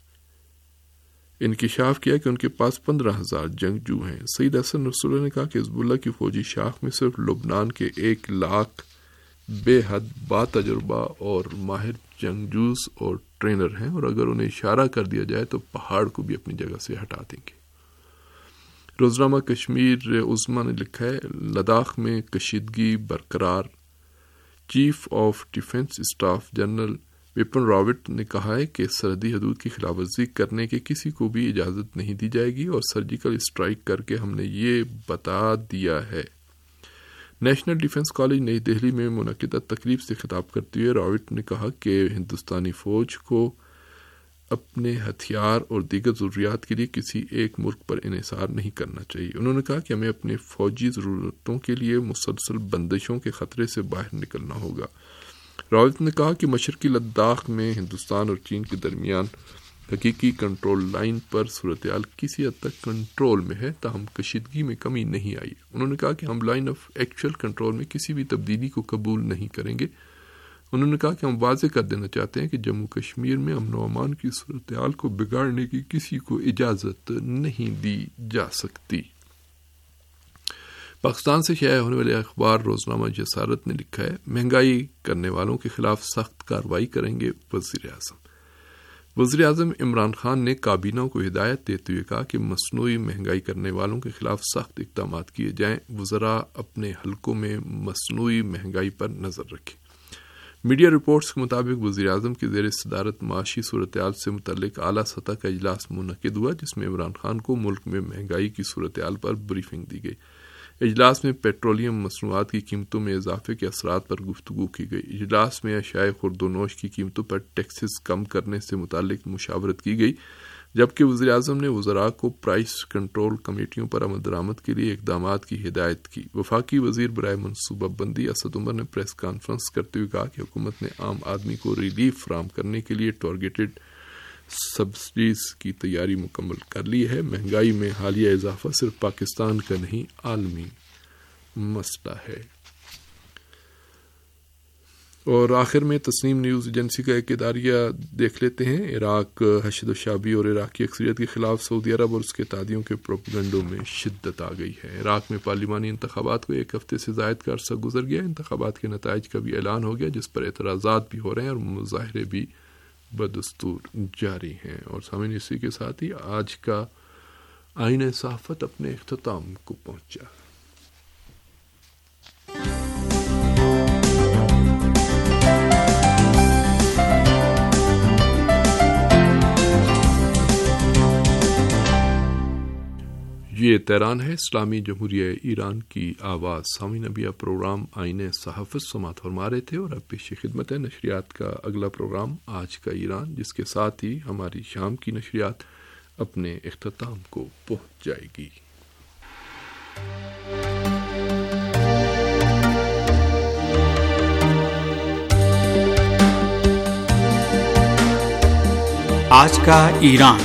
انکشاف کیا کہ ان کے پاس 15,000 جنگجو ہیں۔ سید حسن نصر اللہ نے کہا کہ حزب اللہ کی فوجی شاخ میں صرف لبنان کے 1 لاکھ بے حد با تجربہ اور ماہر جنگجوز اور ٹرینر ہیں، اور اگر انہیں اشارہ کر دیا جائے تو پہاڑ کو بھی اپنی جگہ سے ہٹا دیں گے۔ روزنامہ کشمیر عظمیٰ نے لکھا ہے لداخ میں کشیدگی برقرار، chief of defence staff general Bipin Rawat نے کہا ہے کہ سرحدی حدود کی خلاف ورزی کرنے کے کسی کو بھی اجازت نہیں دی جائے گی اور سرجیکل اسٹرائک کر کے ہم نے یہ بتا دیا ہے۔ نیشنل ڈیفنس کالج نئی دہلی میں منعقدہ تقریب سے خطاب کرتے ہوئے راوت نے کہا کہ ہندوستانی فوج کو اپنے ہتھیار اور دیگر ضروریات کے لیے کسی ایک ملک پر انحصار نہیں کرنا چاہیے۔ انہوں نے کہا کہ ہمیں اپنے فوجی ضرورتوں کے لیے مسلسل بندشوں کے خطرے سے باہر نکلنا ہوگا۔ راوت نے کہا کہ مشرقی لداخ میں ہندوستان اور چین کے درمیان حقیقی کنٹرول لائن پر صورتحال کسی حد تک کنٹرول میں ہے، تاہم کشیدگی میں کمی نہیں آئی۔ انہوں نے کہا کہ ہم لائن آف ایکچوئل کنٹرول میں کسی بھی تبدیلی کو قبول نہیں کریں گے۔ انہوں نے کہا کہ ہم واضح کر دینا چاہتے ہیں کہ جموں کشمیر میں امن و امان کی صورتحال کو بگاڑنے کی کسی کو اجازت نہیں دی جا سکتی۔ پاکستان سے شائع ہونے والے اخبار روزنامہ جسارت نے لکھا ہے مہنگائی کرنے والوں کے خلاف سخت کارروائی کریں گے وزیر اعظم۔ وزیر اعظم عمران خان نے کابینہ کو ہدایت دیتے ہوئے کہا کہ مصنوعی مہنگائی کرنے والوں کے خلاف سخت اقدامات کیے جائیں، وزراء اپنے حلقوں میں مصنوعی مہنگائی پر نظر رکھیں۔ میڈیا رپورٹس کے مطابق وزیر اعظم کی زیر صدارت معاشی صورتحال سے متعلق اعلیٰ سطح کا اجلاس منعقد ہوا، جس میں عمران خان کو ملک میں مہنگائی کی صورتحال پر بریفنگ دی گئی۔ اجلاس میں پیٹرولیم مصنوعات کی قیمتوں میں اضافے کے اثرات پر گفتگو کی گئی۔ اجلاس میں اشیاء خورد و نوش کی قیمتوں پر ٹیکسز کم کرنے سے متعلق مشاورت کی گئی، جبکہ وزیر اعظم نے وزراء کو پرائس کنٹرول کمیٹیوں پر عمل درآمد کے لیے اقدامات کی ہدایت کی۔ وفاقی وزیر برائے منصوبہ بندی اسد عمر نے پریس کانفرنس کرتے ہوئے کہا کہ حکومت نے عام آدمی کو ریلیف فراہم کرنے کے لیے ٹارگیٹڈ سبسڈیز کی تیاری مکمل کر لی ہے۔ مہنگائی میں حالیہ اضافہ صرف پاکستان کا نہیں عالمی مسئلہ ہے۔ اور آخر میں تسنیم نیوز ایجنسی کا ایک اداریہ دیکھ لیتے ہیں۔ عراق حشد و شابی اور عراقی اکثریت کے خلاف سعودی عرب اور اس کے اتحادیوں کے پروپیگنڈوں میں شدت آ گئی ہے۔ عراق میں پارلیمانی انتخابات کو 1 ہفتے سے زائد کا عرصہ گزر گیا۔ انتخابات کے نتائج کا بھی اعلان ہو گیا، جس پر اعتراضات بھی ہو رہے ہیں اور مظاہرے بھی بدستور جاری ہیں۔ اور سامعین، اسی کے ساتھ ہی آج کا آئینہ صحافت اپنے اختتام کو پہنچا۔ یہ یہ تہران ہے اسلامی جمہوریہ ایران کی آواز. سامعین ابھی آپ پروگرام آئین صحافت سماعت فرما رہے تھے اور اب پیش خدمت ہے نشریات کا اگلا پروگرام آج کا ایران، جس کے ساتھ ہی ہماری شام کی نشریات اپنے اختتام کو پہنچ جائے گی. آج کا ایران.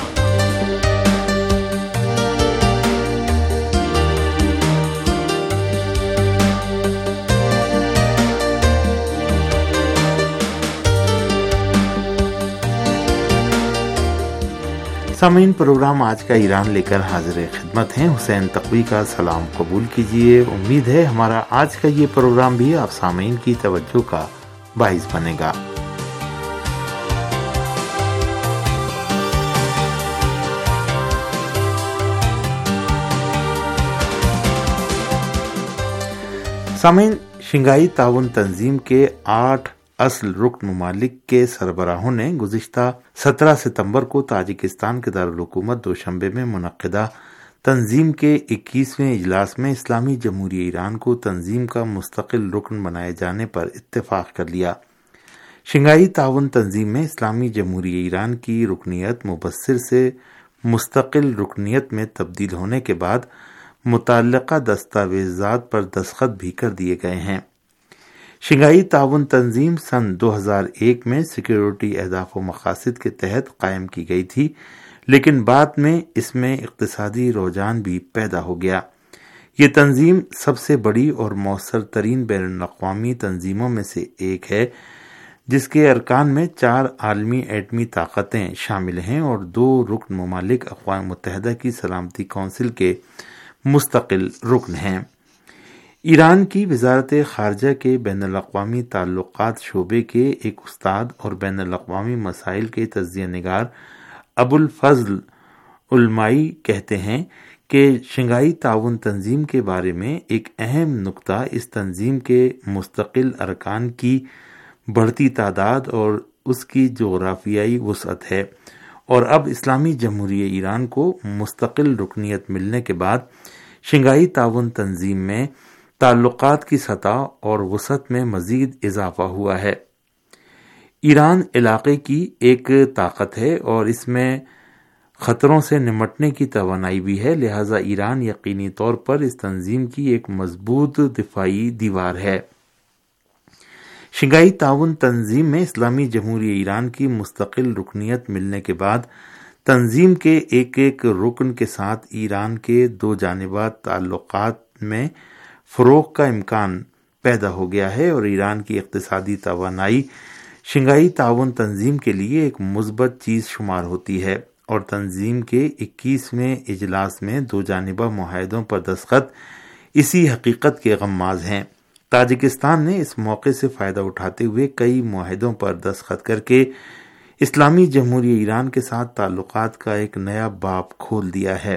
سامعین، پروگرام آج کا ایران لے کر حاضر خدمت ہیں. حسین تقوی کا سلام قبول کیجیے. امید ہے ہمارا آج کا یہ پروگرام بھی آپ سامعین کی توجہ کا باعث بنے گا. سامعین، شنگھائی تعاون تنظیم کے 8 اصل رکن ممالک کے سربراہوں نے گزشتہ 17 ستمبر کو تاجکستان کے دارالحکومت دوشنبے میں منعقدہ تنظیم کے 21ویں اجلاس میں اسلامی جمہوریہ ایران کو تنظیم کا مستقل رکن بنائے جانے پر اتفاق کر لیا. شنگھائی تعاون تنظیم میں اسلامی جمہوریہ ایران کی رکنیت مبصر سے مستقل رکنیت میں تبدیل ہونے کے بعد متعلقہ دستاویزات پر دستخط بھی کر دیے گئے ہیں. شنگھائی تعاون تنظیم سن 2001 میں سیکیورٹی اہداف و مقاصد کے تحت قائم کی گئی تھی، لیکن بعد میں اس میں اقتصادی رجحان بھی پیدا ہو گیا. یہ تنظیم سب سے بڑی اور مؤثر ترین بین الاقوامی تنظیموں میں سے ایک ہے، جس کے ارکان میں 4 عالمی ایٹمی طاقتیں شامل ہیں اور 2 رکن ممالک اقوام متحدہ کی سلامتی کونسل کے مستقل رکن ہیں. ایران کی وزارت خارجہ کے بین الاقوامی تعلقات شعبے کے ایک استاد اور بین الاقوامی مسائل کے تجزیہ نگار ابوالفضل علمائی کہتے ہیں کہ شنگھائی تعاون تنظیم کے بارے میں ایک اہم نقطہ اس تنظیم کے مستقل ارکان کی بڑھتی تعداد اور اس کی جغرافیائی وسعت ہے، اور اب اسلامی جمہوریہ ایران کو مستقل رکنیت ملنے کے بعد شنگھائی تعاون تنظیم میں تعلقات کی سطح اور وسعت میں مزید اضافہ ہوا ہے. ایران علاقے کی ایک طاقت ہے اور اس میں خطروں سے نمٹنے کی توانائی بھی ہے، لہذا ایران یقینی طور پر اس تنظیم کی ایک مضبوط دفاعی دیوار ہے. شنگھائی تعاون تنظیم میں اسلامی جمہوریہ ایران کی مستقل رکنیت ملنے کے بعد تنظیم کے ایک ایک رکن کے ساتھ ایران کے 2 جانبہ تعلقات میں فروغ کا امکان پیدا ہو گیا ہے اور ایران کی اقتصادی توانائی شنگھائی تعاون تنظیم کے لیے ایک مثبت چیز شمار ہوتی ہے، اور تنظیم کے 21ویں اجلاس میں 2 جانبہ معاہدوں پر دستخط اسی حقیقت کے غماز ہیں. تاجکستان نے اس موقع سے فائدہ اٹھاتے ہوئے کئی معاہدوں پر دستخط کر کے اسلامی جمہوریہ ایران کے ساتھ تعلقات کا ایک نیا باب کھول دیا ہے.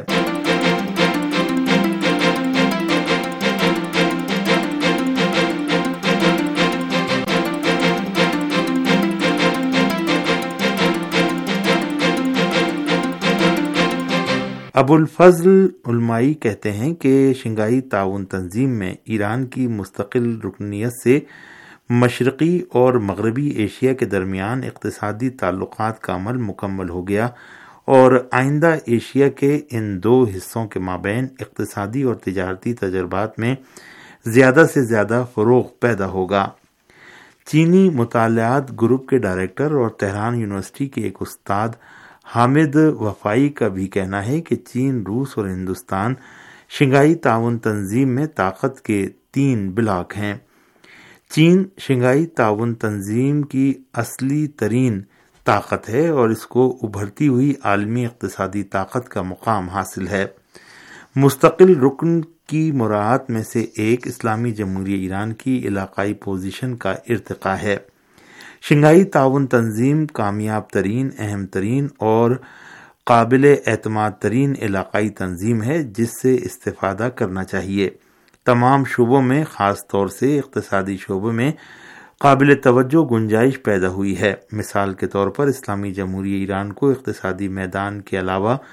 ابوالفضل علمائی کہتے ہیں کہ شنگھائی تعاون تنظیم میں ایران کی مستقل رکنیت سے مشرقی اور مغربی ایشیا کے درمیان اقتصادی تعلقات کا عمل مکمل ہو گیا اور آئندہ ایشیا کے ان 2 حصوں کے مابین اقتصادی اور تجارتی تجربات میں زیادہ سے زیادہ فروغ پیدا ہوگا. چینی مطالعات گروپ کے ڈائریکٹر اور تہران یونیورسٹی کے ایک استاد حامد وفائی کا بھی کہنا ہے کہ چین، روس اور ہندوستان شنگھائی تعاون تنظیم میں طاقت کے 3 بلاک ہیں. چین شنگھائی تعاون تنظیم کی اصلی ترین طاقت ہے اور اس کو ابھرتی ہوئی عالمی اقتصادی طاقت کا مقام حاصل ہے. مستقل رکن کی مراعات میں سے ایک اسلامی جمہوریہ ایران کی علاقائی پوزیشن کا ارتقاء ہے. شنگھائی تعاون تنظیم کامیاب ترین، اہم ترین اور قابل اعتماد ترین علاقائی تنظیم ہے جس سے استفادہ کرنا چاہیے. تمام شعبوں میں، خاص طور سے اقتصادی شعبے میں قابل توجہ گنجائش پیدا ہوئی ہے. مثال کے طور پر اسلامی جمہوریہ ایران کو اقتصادی میدان کے علاوہ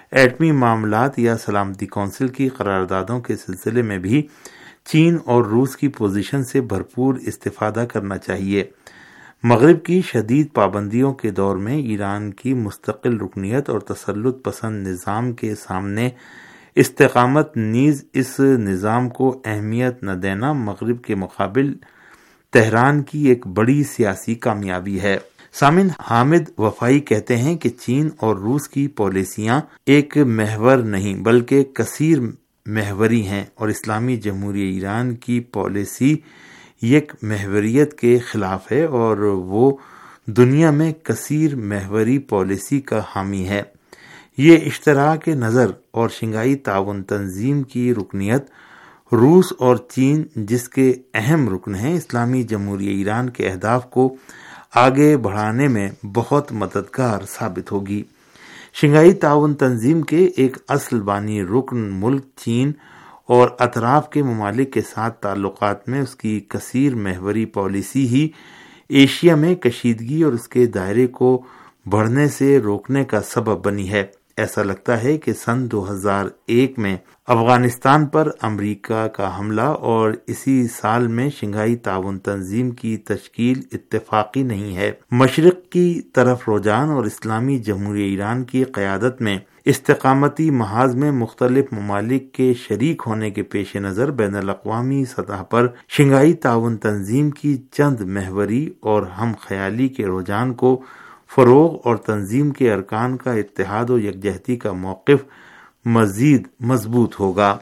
ایٹمی معاملات یا سلامتی کونسل کی قراردادوں کے سلسلے میں بھی چین اور روس کی پوزیشن سے بھرپور استفادہ کرنا چاہیے۔ مغرب کی شدید پابندیوں کے دور میں ایران کی مستقل رکنیت اور تسلط پسند نظام کے سامنے استقامت نیز اس نظام کو اہمیت نہ دینا مغرب کے مقابل تہران کی ایک بڑی سیاسی کامیابی ہے۔ سامن حامد وفائی کہتے ہیں کہ چین اور روس کی پالیسیاں ایک محور نہیں بلکہ کثیر محوری ہیں، اور اسلامی جمہوریہ ایران کی پالیسی یک محوریت کے خلاف ہے اور وہ دنیا میں کثیر محوری پالیسی کا حامی ہے۔ یہ اشتراک نظر اور شنگھائی تعاون تنظیم کی رکنیت روس اور چین جس کے اہم رکن ہیں اسلامی جمہوریہ ایران کے اہداف کو آگے بڑھانے میں بہت مددگار ثابت ہوگی۔ شنگھائی تعاون تنظیم کے ایک اصل بانی رکن ملک چین اور اطراف کے ممالک کے ساتھ تعلقات میں اس کی کثیر محوری پالیسی ہی ایشیا میں کشیدگی اور اس کے دائرے کو بڑھنے سے روکنے کا سبب بنی ہے۔ ایسا لگتا ہے کہ سن 2001 میں افغانستان پر امریکہ کا حملہ اور اسی سال میں شنگھائی تعاون تنظیم کی تشکیل اتفاقی نہیں ہے۔ مشرق کی طرف رجحان اور اسلامی جمہوریہ ایران کی قیادت میں استقامتی محاذ میں مختلف ممالک کے شریک ہونے کے پیش نظر بین الاقوامی سطح پر شنگھائی تعاون تنظیم کی چند محوری اور ہم خیالی کے رجحان کو فروغ اور تنظیم کے ارکان کا اتحاد و یکجہتی کا موقف مزید مضبوط ہوگا۔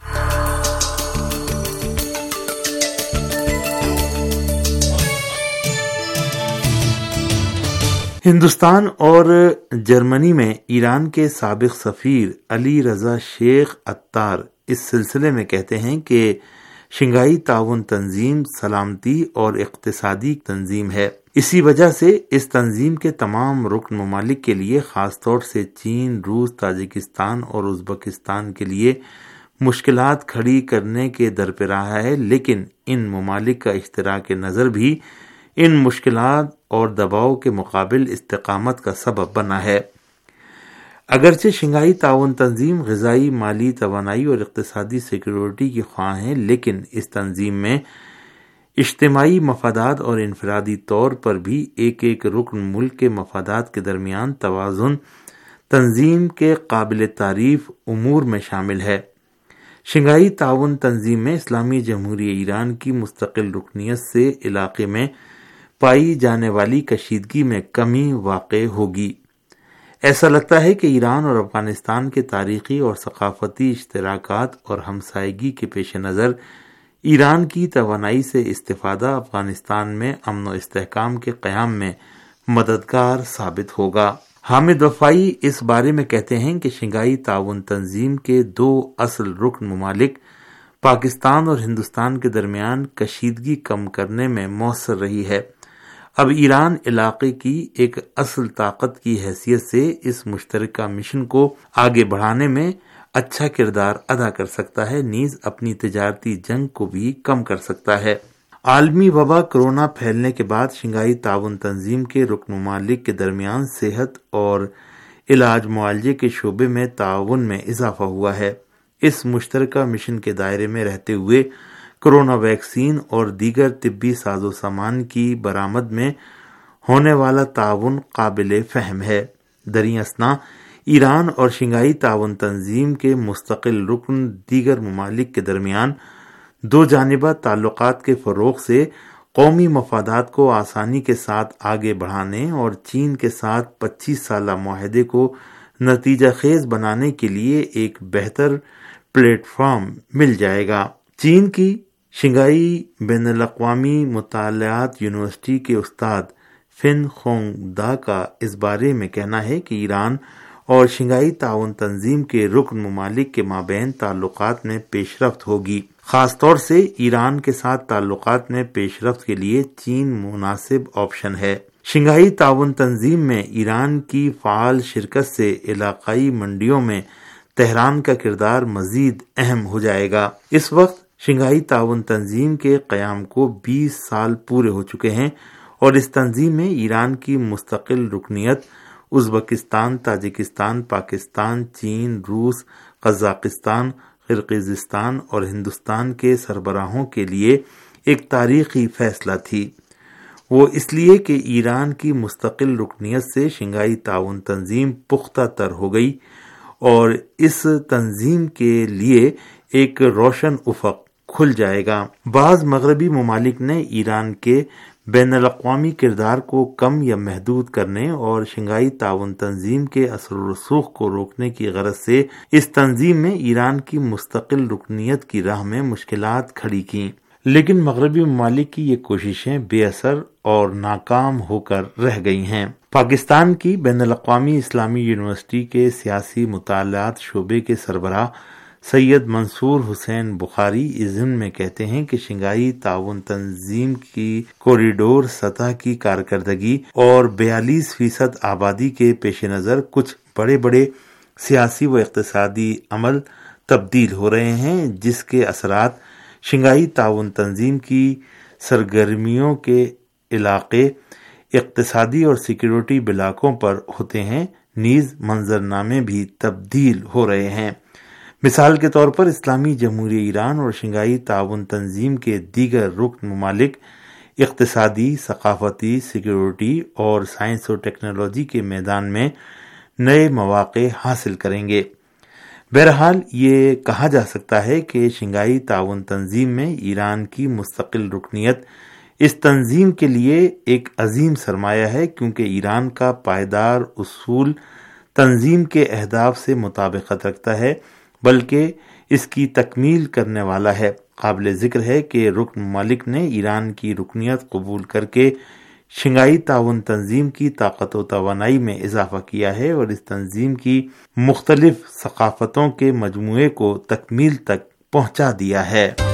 ہندوستان اور جرمنی میں ایران کے سابق سفیر علی رضا شیخ عطار اس سلسلے میں کہتے ہیں کہ شنگھائی تعاون تنظیم سلامتی اور اقتصادی تنظیم ہے، اسی وجہ سے اس تنظیم کے تمام رکن ممالک کے لیے خاص طور سے چین، روس، تاجکستان اور ازبکستان کے لیے مشکلات کھڑی کرنے کے درپیراہ ہے، لیکن ان ممالک کا اشتراک نظر بھی ان مشکلات اور دباؤ کے مقابل استقامت کا سبب بنا ہے۔ اگرچہ شنگھائی تعاون تنظیم غذائی، مالی توانائی اور اقتصادی سیکیورٹی کی خواہاں ہے، لیکن اس تنظیم میں اجتماعی مفادات اور انفرادی طور پر بھی ایک ایک رکن ملک کے مفادات کے درمیان توازن تنظیم کے قابل تعریف امور میں شامل ہے۔ شنگھائی تعاون تنظیم میں اسلامی جمہوریہ ایران کی مستقل رکنیت سے علاقے میں پائی جانے والی کشیدگی میں کمی واقع ہوگی۔ ایسا لگتا ہے کہ ایران اور افغانستان کے تاریخی اور ثقافتی اشتراکات اور ہمسائیگی کے پیش نظر ایران کی توانائی سے استفادہ افغانستان میں امن و استحکام کے قیام میں مددگار ثابت ہوگا۔ حامد وفائی اس بارے میں کہتے ہیں کہ شنگھائی تعاون تنظیم کے دو اصل رکن ممالک پاکستان اور ہندوستان کے درمیان کشیدگی کم کرنے میں مؤثر رہی ہے۔ اب ایران علاقے کی ایک اصل طاقت کی حیثیت سے اس مشترکہ مشن کو آگے بڑھانے میں اچھا کردار ادا کر سکتا ہے، نیز اپنی تجارتی جنگ کو بھی کم کر سکتا ہے۔ عالمی وبا کرونا پھیلنے کے بعد شنگھائی تعاون تنظیم کے رکن ممالک کے درمیان صحت اور علاج معالجے کے شعبے میں تعاون میں اضافہ ہوا ہے۔ اس مشترکہ مشن کے دائرے میں رہتے ہوئے کرونا ویکسین اور دیگر طبی ساز و سامان کی برآمد میں ہونے والا تعاون قابل فہم ہے۔ دریں اثنا ایران اور شنگھائی تعاون تنظیم کے مستقل رکن دیگر ممالک کے درمیان دو جانبہ تعلقات کے فروغ سے قومی مفادات کو آسانی کے ساتھ آگے بڑھانے اور چین کے ساتھ 25 سالہ معاہدے کو نتیجہ خیز بنانے کے لیے ایک بہتر پلیٹ فارم مل جائے گا۔ چین کی شنگھائی بین الاقوامی مطالعات یونیورسٹی کے استاد فن خونگ دا کا اس بارے میں کہنا ہے کہ ایران اور شنگھائی تعاون تنظیم کے رکن ممالک کے مابین تعلقات میں پیش رفت ہوگی۔ خاص طور سے ایران کے ساتھ تعلقات میں پیش رفت کے لیے چین مناسب آپشن ہے۔ شنگھائی تعاون تنظیم میں ایران کی فعال شرکت سے علاقائی منڈیوں میں تہران کا کردار مزید اہم ہو جائے گا۔ اس وقت شنگھائی تعاون تنظیم کے قیام کو 20 سال پورے ہو چکے ہیں اور اس تنظیم میں ایران کی مستقل رکنیت ازبکستان، تاجکستان، پاکستان، چین، روس، قزاقستان، قرقیزستان اور ہندوستان کے سربراہوں کے لیے ایک تاریخی فیصلہ تھی۔ وہ اس لیے کہ ایران کی مستقل رکنیت سے شنگھائی تعاون تنظیم پختہ تر ہو گئی اور اس تنظیم کے لیے ایک روشن افق کھل جائے گا۔ بعض مغربی ممالک نے ایران کے بین الاقوامی کردار کو کم یا محدود کرنے اور شنگھائی تعاون تنظیم کے اثر و رسوخ کو روکنے کی غرض سے اس تنظیم میں ایران کی مستقل رکنیت کی راہ میں مشکلات کھڑی کیں، لیکن مغربی ممالک کی یہ کوششیں بے اثر اور ناکام ہو کر رہ گئی ہیں۔ پاکستان کی بین الاقوامی اسلامی یونیورسٹی کے سیاسی مطالعات شعبے کے سربراہ سید منصور حسین بخاری اس ضمن میں کہتے ہیں کہ شنگھائی تعاون تنظیم کی کوریڈور سطح کی کارکردگی اور 42% آبادی کے پیش نظر کچھ بڑے بڑے سیاسی و اقتصادی عمل تبدیل ہو رہے ہیں، جس کے اثرات شنگھائی تعاون تنظیم کی سرگرمیوں کے علاقے، اقتصادی اور سیکیورٹی بلاکوں پر ہوتے ہیں، نیز منظرنامے بھی تبدیل ہو رہے ہیں۔ مثال کے طور پر اسلامی جمہوریہ ایران اور شنگھائی تعاون تنظیم کے دیگر رکن ممالک اقتصادی، ثقافتی، سیکیورٹی اور سائنس و ٹیکنالوجی کے میدان میں نئے مواقع حاصل کریں گے۔ بہرحال یہ کہا جا سکتا ہے کہ شنگھائی تعاون تنظیم میں ایران کی مستقل رکنیت اس تنظیم کے لیے ایک عظیم سرمایہ ہے، کیونکہ ایران کا پائیدار اصول تنظیم کے اہداف سے مطابقت رکھتا ہے بلکہ اس کی تکمیل کرنے والا ہے۔ قابل ذکر ہے کہ رکن ممالک نے ایران کی رکنیت قبول کر کے شنگھائی تعاون تنظیم کی طاقت و توانائی میں اضافہ کیا ہے اور اس تنظیم کی مختلف ثقافتوں کے مجموعے کو تکمیل تک پہنچا دیا ہے۔